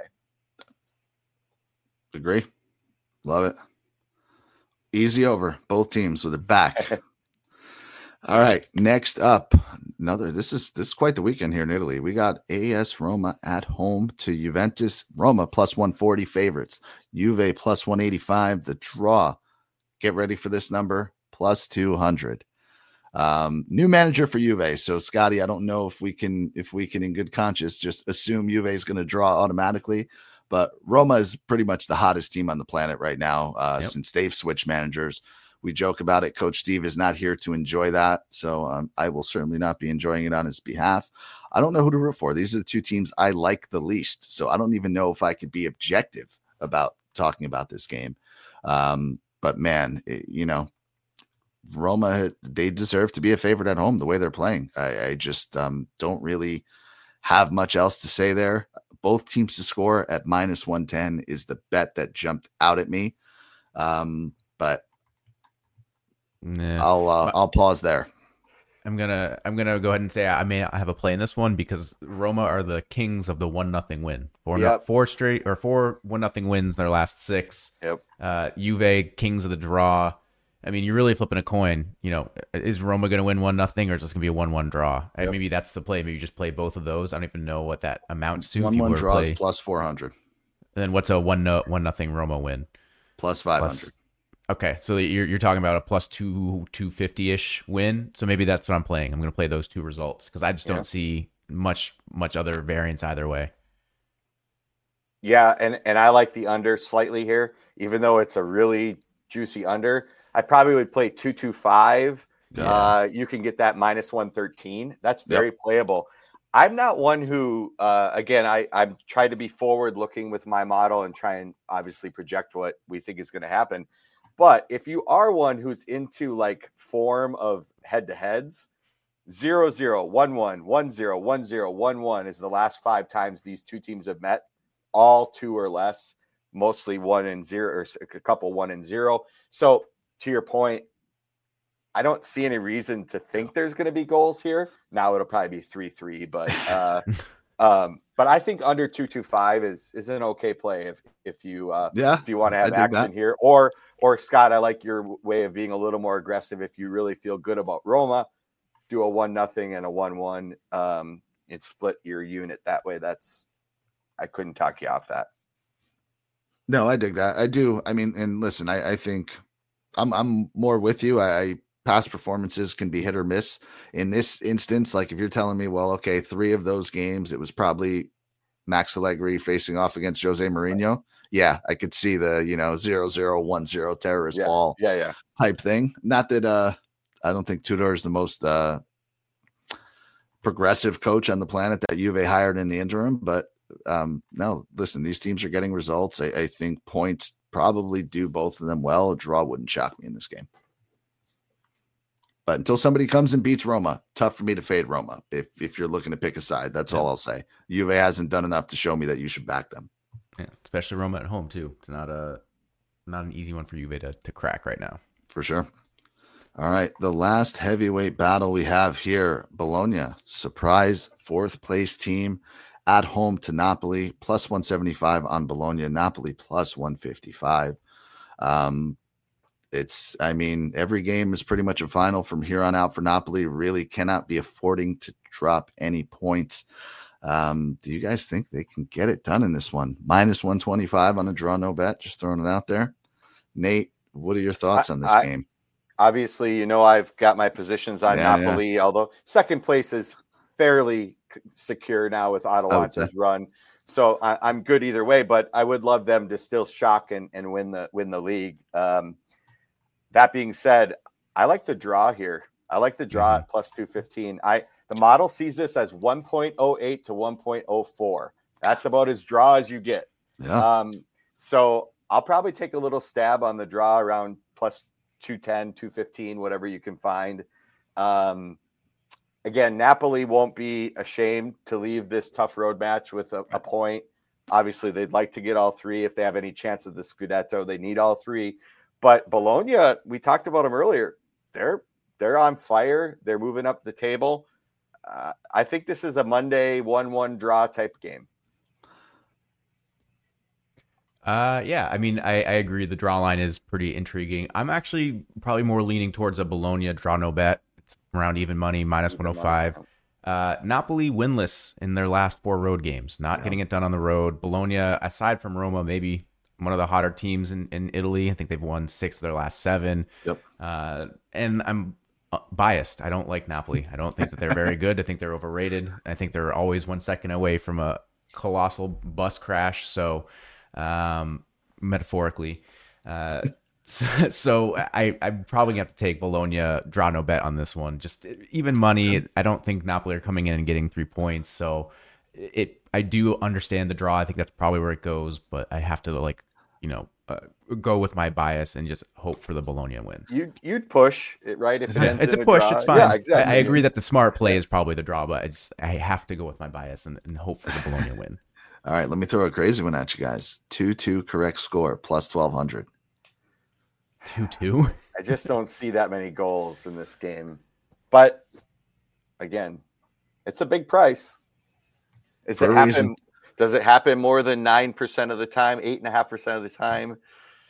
Agree. Love it. Easy over. Both teams with it back. All right. Next up, another. This is this is quite the weekend here in Italy. We got A S Roma at home to Juventus. Roma plus one forty favorites. Juve plus one eighty-five. The draw. Get ready for this number. Plus two hundred. Um, new manager for Juve. So Scotty, I don't know if we can if we can in good conscience just assume Juve is going to draw automatically. But Roma is pretty much the hottest team on the planet right now uh, yep. since they've switched managers. We joke about it. Coach Steve is not here to enjoy that. So um, I will certainly not be enjoying it on his behalf. I don't know who to root for. These are the two teams I like the least. So I don't even know if I could be objective about talking about this game. Um, but man, it, you know, Roma, they deserve to be a favorite at home the way they're playing. I, I just um, don't really have much else to say there. Both teams to score at minus one ten is the bet that jumped out at me. Um, but Nah. I'll uh, I'll pause there. I'm gonna I'm gonna go ahead and say I may not have a play in this one because Roma are the kings of the one nothing win. Four, yep. no, four straight or four one nothing wins in their last six. Yep. Uh, Juve kings of the draw. I mean, you're really flipping a coin. You know, is Roma going to win one nothing or is this going to be a one one draw? Yep. Maybe that's the play. Maybe you just play both of those. I don't even know what that amounts to. One one draws plus four hundred. And then what's a one no one nothing Roma win? Plus five hundred. Plus, Okay, so you're you're talking about a plus two two fifty ish win. So maybe that's what I'm playing. I'm going to play those two results because I just don't yeah. see much much other variance either way. Yeah, and and I like the under slightly here, even though it's a really juicy under. I probably would play two two five. Yeah. Uh, you can get that minus one thirteen. That's very yep. playable. I'm not one who, uh, again, I I'm trying to be forward looking with my model and try and obviously project what we think is going to happen. But if you are one who's into like form of head-to-heads, zero, zero, one, one, one, zero, one, zero, one, one is the last five times these two teams have met, all two or less, mostly one and zero, or a couple one and zero. So to your point, I don't see any reason to think there's going to be goals here. Now it'll probably be three three, but uh, um, but I think under two two five is is an okay play if if you uh, yeah if you want to have action that. here or. Or Scott, I like your way of being a little more aggressive. If you really feel good about Roma, do a one nothing and a one one. Um, and split your unit that way. That's I couldn't talk you off that. No, I dig that. I do. I mean, and listen, I, I think I'm I'm more with you. I, I past performances can be hit or miss. In this instance, like if you're telling me, well, okay, three of those games, it was probably Max Allegri facing off against Jose Mourinho. Right. Yeah, I could see the, you know, zero, zero, one, zero terrorist yeah, ball yeah, yeah. type thing. Not that uh, I don't think Tudor is the most uh, progressive coach on the planet that Juve hired in the interim. But um, no, listen, these teams are getting results. I, I think points probably do both of them well. A draw wouldn't shock me in this game. But until somebody comes and beats Roma, tough for me to fade Roma. If if you're looking to pick a side, that's yeah. all I'll say. Juve hasn't done enough to show me that you should back them. Yeah, especially Roma at home too. It's not a not an easy one for Juve to, to crack right now. For sure. All right, the last heavyweight battle we have here, Bologna, surprise fourth place team at home to Napoli, plus one seventy-five on Bologna, Napoli plus one fifty-five. Um, it's, I mean, every game is pretty much a final from here on out for Napoli. Really cannot be affording to drop any points. Um, do you guys think they can get it done in this one? Minus one twenty-five on the draw, no bet, just throwing it out there. Nate, what are your thoughts on this I, game? Obviously, you know, I've got my positions on yeah, Napoli, yeah. although second place is fairly secure now with Atalanta's run. So I, I'm good either way, but I would love them to still shock and, and win the win the league. Um, that being said, I like the draw here. I like the draw mm-hmm. at plus two fifteen. I the model sees this as one point oh eight to one point oh four. That's about as draw as you get. Yeah. Um, so I'll probably take a little stab on the draw around plus two ten, two fifteen, whatever you can find. Um, again, Napoli won't be ashamed to leave this tough road match with a, a point. Obviously, they'd like to get all three. If they have any chance of the Scudetto, they need all three. But Bologna, we talked about them earlier. They're they're on fire. They're moving up the table. Uh, I think this is a Monday one one draw type game. Uh, yeah, I mean, I, I agree. The draw line is pretty intriguing. I'm actually probably more leaning towards a Bologna draw no bet. It's around even money, minus one oh five. Uh, Napoli winless in their last four road games, not yeah. getting it done on the road. Bologna, aside from Roma, maybe one of the hotter teams in, in Italy. I think they've won six of their last seven. Yep. Uh, and I'm biased. I don't like Napoli. I don't think that they're very good. I think they're overrated. I think they're always one second away from a colossal bus crash. So, um, metaphorically, uh, so, so I, I'm probably gonna have to take Bologna draw no bet on this one. Just even money. I don't think Napoli are coming in and getting three points. So it, I do understand the draw. I think that's probably where it goes, but I have to like, you know, uh, go with my bias and just hope for the Bologna win. You you'd push it, right? If it ends it's in a push, draw. It's fine. Yeah, exactly. I, I agree that the smart play is probably the draw, but I just I have to go with my bias and, and hope for the Bologna win. All right, let me throw a crazy one at you guys. two two correct score, plus twelve hundred. two two? I just don't see that many goals in this game. But, again, it's a big price. Does it happen, does it happen more than nine percent of the time, eight point five percent of the time?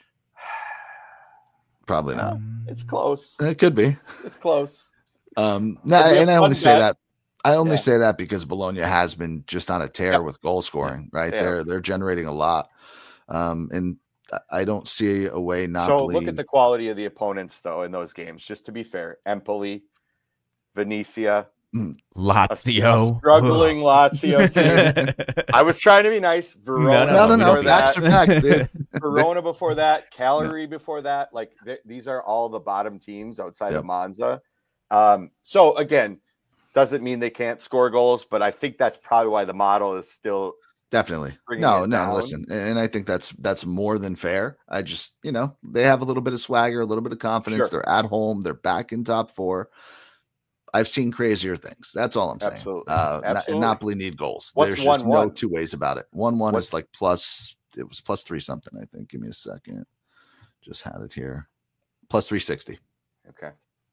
Probably not. No, it's close. It could be. It's close. Um, no, and I only say that. I only yeah. say that because Bologna has been just on a tear yep. with goal scoring, right? Yeah. They're they're generating a lot. Um, and I don't see a way Napoli. So look at the quality of the opponents, though, in those games. Just to be fair, Empoli, Venezia, Lazio, a, a struggling Lazio team. I was trying to be nice. Verona, no, no, no, no. Facts are facts, dude. Verona before that, Cagliari no. before that. Like th- these are all the bottom teams outside yep. of Monza. Um, so again. Doesn't mean they can't score goals, but I think that's probably why the model is still definitely no, no. Down. Listen, and I think that's that's more than fair. I just, you know, they have a little bit of swagger, a little bit of confidence. Sure. They're at home. They're back in top four. I've seen crazier things. That's all I'm saying. Absolutely. Uh, Absolutely. Napoli need goals. What's There's one, just no one? two ways about it. One one What's... is like plus. It was plus three something. I think. Give me a second. Just had it here. Plus three sixty. Okay.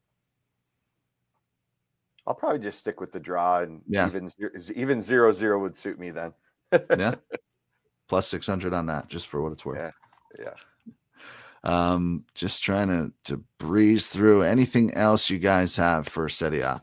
I'll probably just stick with the draw, and yeah. even even zero zero would suit me then. Yeah, plus six hundred on that, just for what it's worth. Yeah, yeah. Um, just trying to to breeze through. Anything else you guys have for Serie A?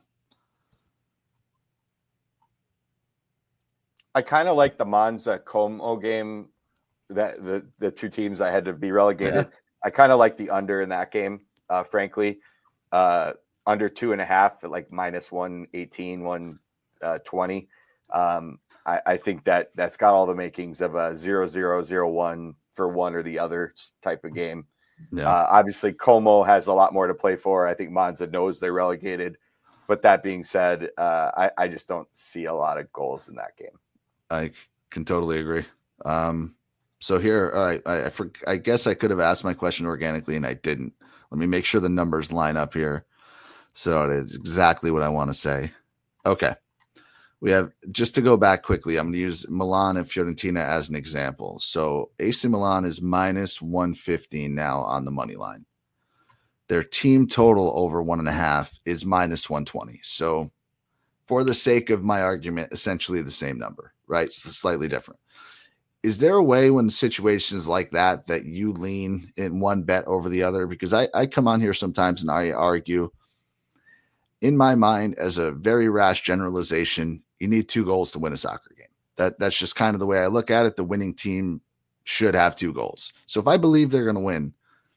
I kind of like the Monza Como game. That the the two teams I had to be relegated. Yeah. I kind of like the under in that game. Uh, frankly. Uh, under two and a half at like minus one eighteen, one twenty. Um, I, I think that that's got all the makings of a zero, zero, zero, one for one or the other type of game. Yeah. Uh, obviously Como has a lot more to play for. I think Monza knows they're relegated, but that being said, uh, I, I just don't see a lot of goals in that game. I can totally agree. Um, so here, all right, I, I, for, I guess I could have asked my question organically and I didn't. Let me make sure the numbers line up here. So it's exactly what I want to say. Okay. We have, just to go back quickly, I'm going to use Milan and Fiorentina as an example. So A C Milan is minus one fifteen now on the money line. Their team total over one and a half is minus one twenty. So for the sake of my argument, essentially the same number, right? It's slightly different. Is there a way when situations like that, that you lean in one bet over the other? Because I, I come on here sometimes and I argue, in my mind, as a very rash generalization, you need two goals to win a soccer game. That That's just kind of the way I look at it. The winning team should have two goals. So if I believe they're going to win,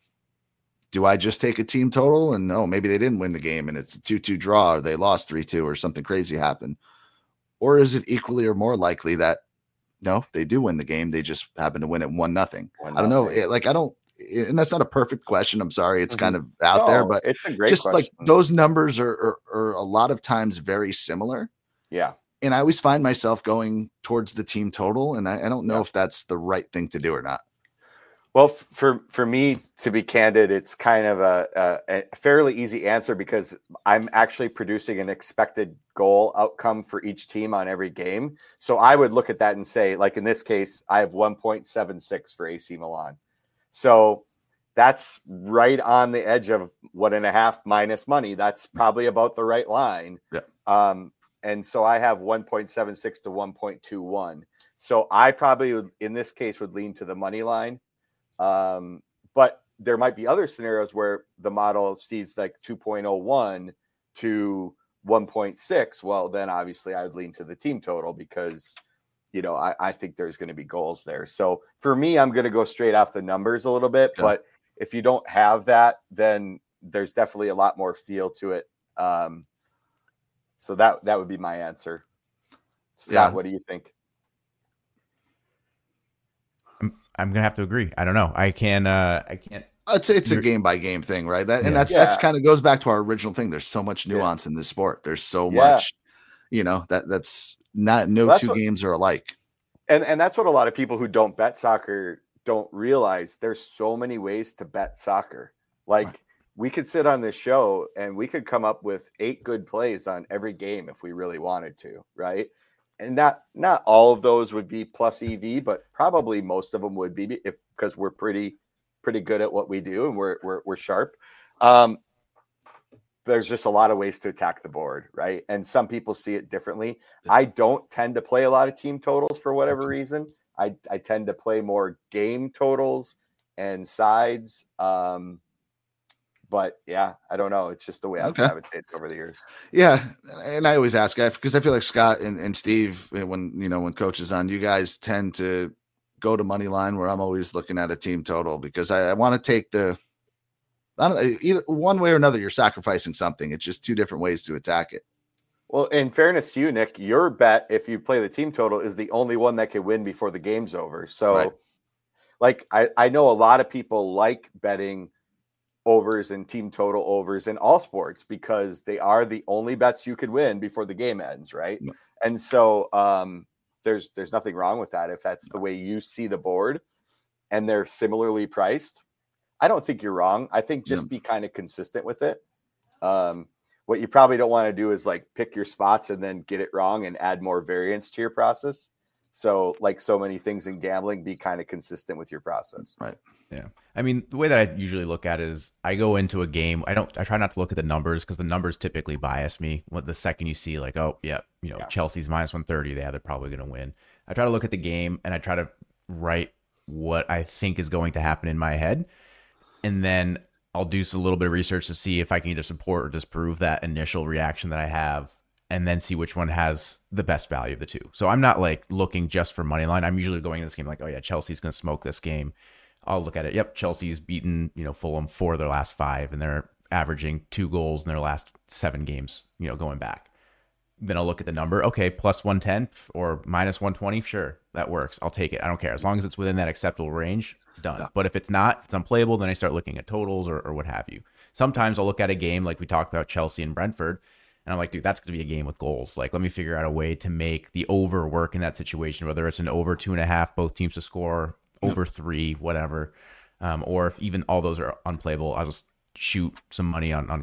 do I just take a team total and no, oh, maybe they didn't win the game and it's a two two draw or they lost three two or something crazy happened? Or is it equally or more likely that no, they do win the game, they just happen to win it one nothing? I don't know. It, like I don't, and that's not a perfect question. I'm sorry, it's mm-hmm. kind of out no, there, but it's a great just question. Like those numbers are, are are a lot of times very similar. Yeah. And I always find myself going towards the team total, and I, I don't know yeah. if that's the right thing to do or not. Well, for for me, to be candid, it's kind of a, a, a fairly easy answer because I'm actually producing an expected goal outcome for each team on every game. So I would look at that and say, like in this case, I have one point seven six for A C Milan. So that's right on the edge of one and a half minus money. That's probably about the right line. Yeah. Um, and so I have one point seven six to one point two one. So I probably would, in this case, would lean to the money line. Um, but there might be other scenarios where the model sees like two point oh one to one point six. Well, then obviously I would lean to the team total because, you know, I, I think there's going to be goals there. So for me, I'm going to go straight off the numbers a little bit, yeah. But if you don't have that, then there's definitely a lot more feel to it. Um, so that, that would be my answer. Scott, yeah. What do you think? I'm gonna have to agree. I don't know. I can. Uh, I can't. It's it's a game by game thing, right? That and yeah. that's yeah. that's kind of goes back to our original thing. There's so much nuance yeah. in this sport. There's so yeah. much, you know, that that's not no well, that's two what, games are alike. And and that's what a lot of people who don't bet soccer don't realize. There's so many ways to bet soccer. Like right. we could sit on this show and we could come up with eight good plays on every game if we really wanted to, right? And not not all of those would be plus E V, but probably most of them would be if because we're pretty pretty good at what we do and we're we're we're sharp. Um, there's just a lot of ways to attack the board, right? And some people see it differently. I don't tend to play a lot of team totals for whatever reason. I I tend to play more game totals and sides. Um, But yeah, I don't know. It's just the way I've okay. gravitated over the years. Yeah, and I always ask because I feel like Scott and, and Steve, when you know when coach is on, you guys tend to go to money line where I'm always looking at a team total because I, I want to take the. I don't either one way or another. You're sacrificing something. It's just two different ways to attack it. Well, in fairness to you, Nick, your bet if you play the team total is the only one that can win before the game's over. So, right. like I, I know a lot of people like betting overs and team total overs in all sports because they are the only bets you could win before the game ends, right? No. And so um, there's there's nothing wrong with that if that's the way you see the board and they're similarly priced. I don't think you're wrong. I think just no. be kind of consistent with it. Um, what you probably don't want to do is like pick your spots and then get it wrong and add more variance to your process. So like so many things in gambling, be kind of consistent with your process. Right. Yeah. I mean, the way that I usually look at it is I go into a game. I don't, I try not to look at the numbers because the numbers typically bias me. What the second you see like, oh yeah, you know, yeah. Chelsea's minus one thirty. Yeah, they're probably going to win. I try to look at the game and I try to write what I think is going to happen in my head. And then I'll do a little bit of research to see if I can either support or disprove that initial reaction that I have, and then see which one has the best value of the two. So I'm not like looking just for money line. I'm usually going into this game like, oh yeah, Chelsea's going to smoke this game. I'll look at it. Yep, Chelsea's beaten, you know, Fulham four of their last five, and they're averaging two goals in their last seven games, you know, going back. Then I'll look at the number. Okay, plus one ten or minus one twenty. Sure, that works. I'll take it. I don't care. As long as it's within that acceptable range, done. Yeah. But if it's not, if it's unplayable, then I start looking at totals or, or what have you. Sometimes I'll look at a game like we talked about Chelsea and Brentford, and I'm like, dude, that's going to be a game with goals. Like, let me figure out a way to make the over work in that situation, whether it's an over two and a half, both teams to score, over three, whatever. Um, or if even all those are unplayable, I'll just shoot some money on, on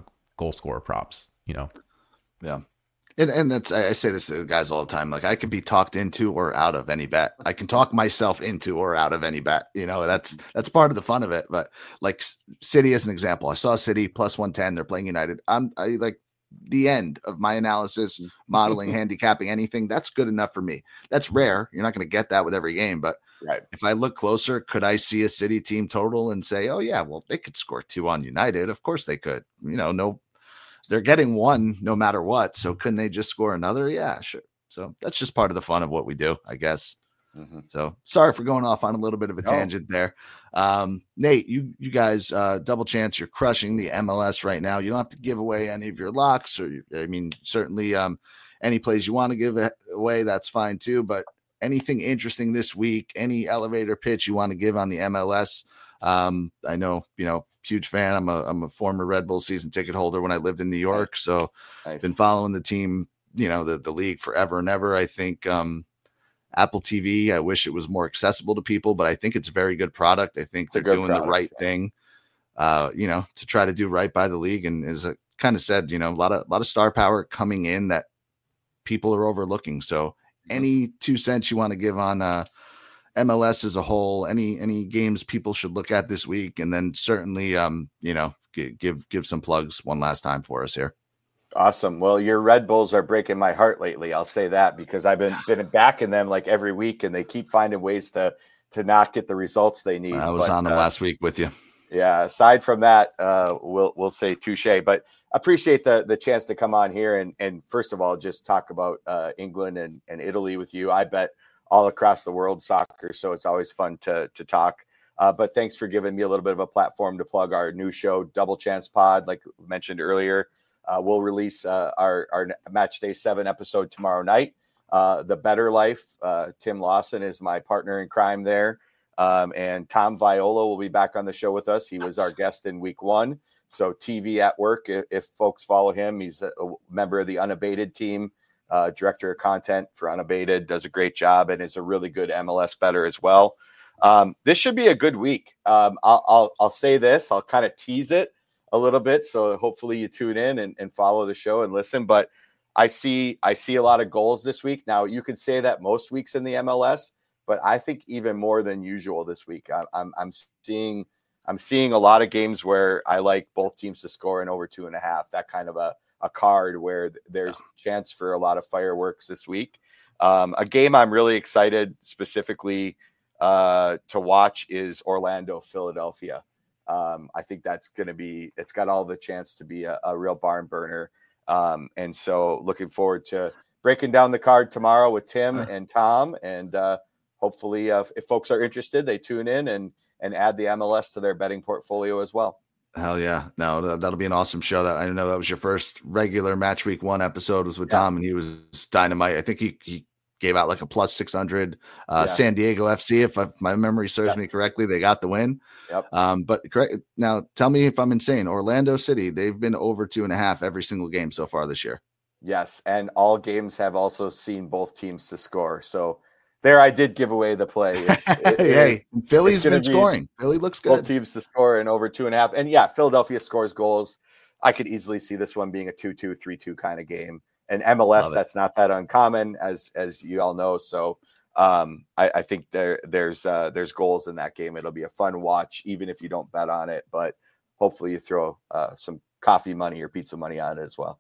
goal scorer props, you know? Yeah. And and that's, I say this to guys all the time. Like, I can be talked into or out of any bet. I can talk myself into or out of any bet. You know, that's that's part of the fun of it. But like City as an example, I saw City plus one ten. They're playing United. I'm I like the end of my analysis, modeling, handicapping, anything. That's good enough for me. That's rare. You're not going to get that with every game. But right. If I look closer, could I see a City team total and say, oh yeah, well, they could score two on United? Of course they could. You know, no. They're getting one no matter what. So couldn't they just score another? Yeah, sure. So that's just part of the fun of what we do, I guess. Mm-hmm. So sorry for going off on a little bit of a no. tangent there. Um, Nate, you, you guys, uh, double chance, you're crushing the M L S right now. You don't have to give away any of your locks or, I mean, certainly um, any plays you want to give away, that's fine too. But anything interesting this week, any elevator pitch you want to give on the M L S? Um, I know, you know, huge fan. I'm a, I'm a former Red Bull season ticket holder when I lived in New York. So nice. Been following the team, you know, the, the league forever and ever. I think, um, Apple T V, I wish it was more accessible to people, but I think it's a very good product. I think it's they're doing product, the right yeah. thing, uh, you know, to try to do right by the league. And as I kind of said, you know, a lot of, a lot of star power coming in that people are overlooking. So any two cents you want to give on, uh, M L S as a whole, any any games people should look at this week, and then certainly, um, you know, g- give give some plugs one last time for us here. Awesome. Well, your Red Bulls are breaking my heart lately. I'll say that because I've been been backing them like every week, and they keep finding ways to to not get the results they need. I was but, on them uh, last week with you. Yeah. Aside from that, uh, we'll we'll say touche. But appreciate the the chance to come on here and and first of all, just talk about uh, England and and Italy with you. I bet all across the world soccer. So it's always fun to, to talk. Uh, but thanks for giving me a little bit of a platform to plug our new show, Double Chance Pod. Like we mentioned earlier, uh, we'll release uh, our, our Match Day seven episode tomorrow night. Uh, the Better Life, uh, Tim Lawson is my partner in crime there. Um, and Tom Viola will be back on the show with us. He was our guest in week one. So T V at work, if, if folks follow him, he's a, a member of the Unabated team. Uh, director of content for Unabated, does a great job and is a really good M L S bettor as well. Um, this should be a good week. Um, I'll, I'll, I'll say this, I'll kind of tease it a little bit. So hopefully you tune in and, and follow the show and listen, but I see, I see a lot of goals this week. Now you can say that most weeks in the M L S, but I think even more than usual this week. I, I'm, I'm seeing, I'm seeing a lot of games where I like both teams to score in over two and a half, that kind of a, a card where there's chance for a lot of fireworks this week. Um, a game I'm really excited specifically uh, to watch is Orlando, Philadelphia. Um, I think that's going to be, it's got all the chance to be a, a real barn burner. Um, and so looking forward to breaking down the card tomorrow with Tim and Tom. And uh, hopefully uh, if folks are interested, they tune in and, and add the M L S to their betting portfolio as well. Hell yeah. No, that'll be an awesome show. That I know that was your first regular Match Week One episode was with yeah. Tom, and he was dynamite. I think he, he gave out like a plus six hundred uh, yeah. San Diego F C. If, if my memory serves yes. me correctly, they got the win. Yep. Um, but correct now, tell me if I'm insane. Orlando City, they've been over two and a half every single game so far this year. Yes. And all games have also seen both teams to score. So there, I did give away the play. It's, it, hey, it's, Philly's it's been scoring. Philly looks good. Both teams to score in over two and a half. And yeah, Philadelphia scores goals. I could easily see this one being a two two, three two kind of game. And M L S, that's not that uncommon, as as you all know. So um, I, I think there there's uh, there's goals in that game. It'll be a fun watch, even if you don't bet on it. But hopefully you throw uh, some coffee money or pizza money on it as well.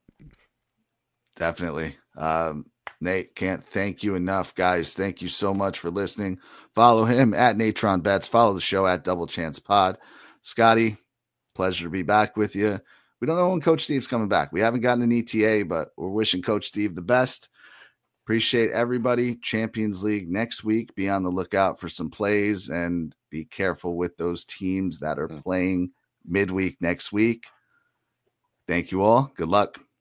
Definitely. Um, Nate, can't thank you enough, guys. Thank you so much for listening. Follow him at Natron Bets. Follow the show at Double Chance Pod. Scotty, pleasure to be back with you. We don't know when Coach Steve's coming back. We haven't gotten an E T A, but we're wishing Coach Steve the best. Appreciate everybody. Champions League next week. Be on the lookout for some plays and be careful with those teams that are playing midweek next week. Thank you all. Good luck.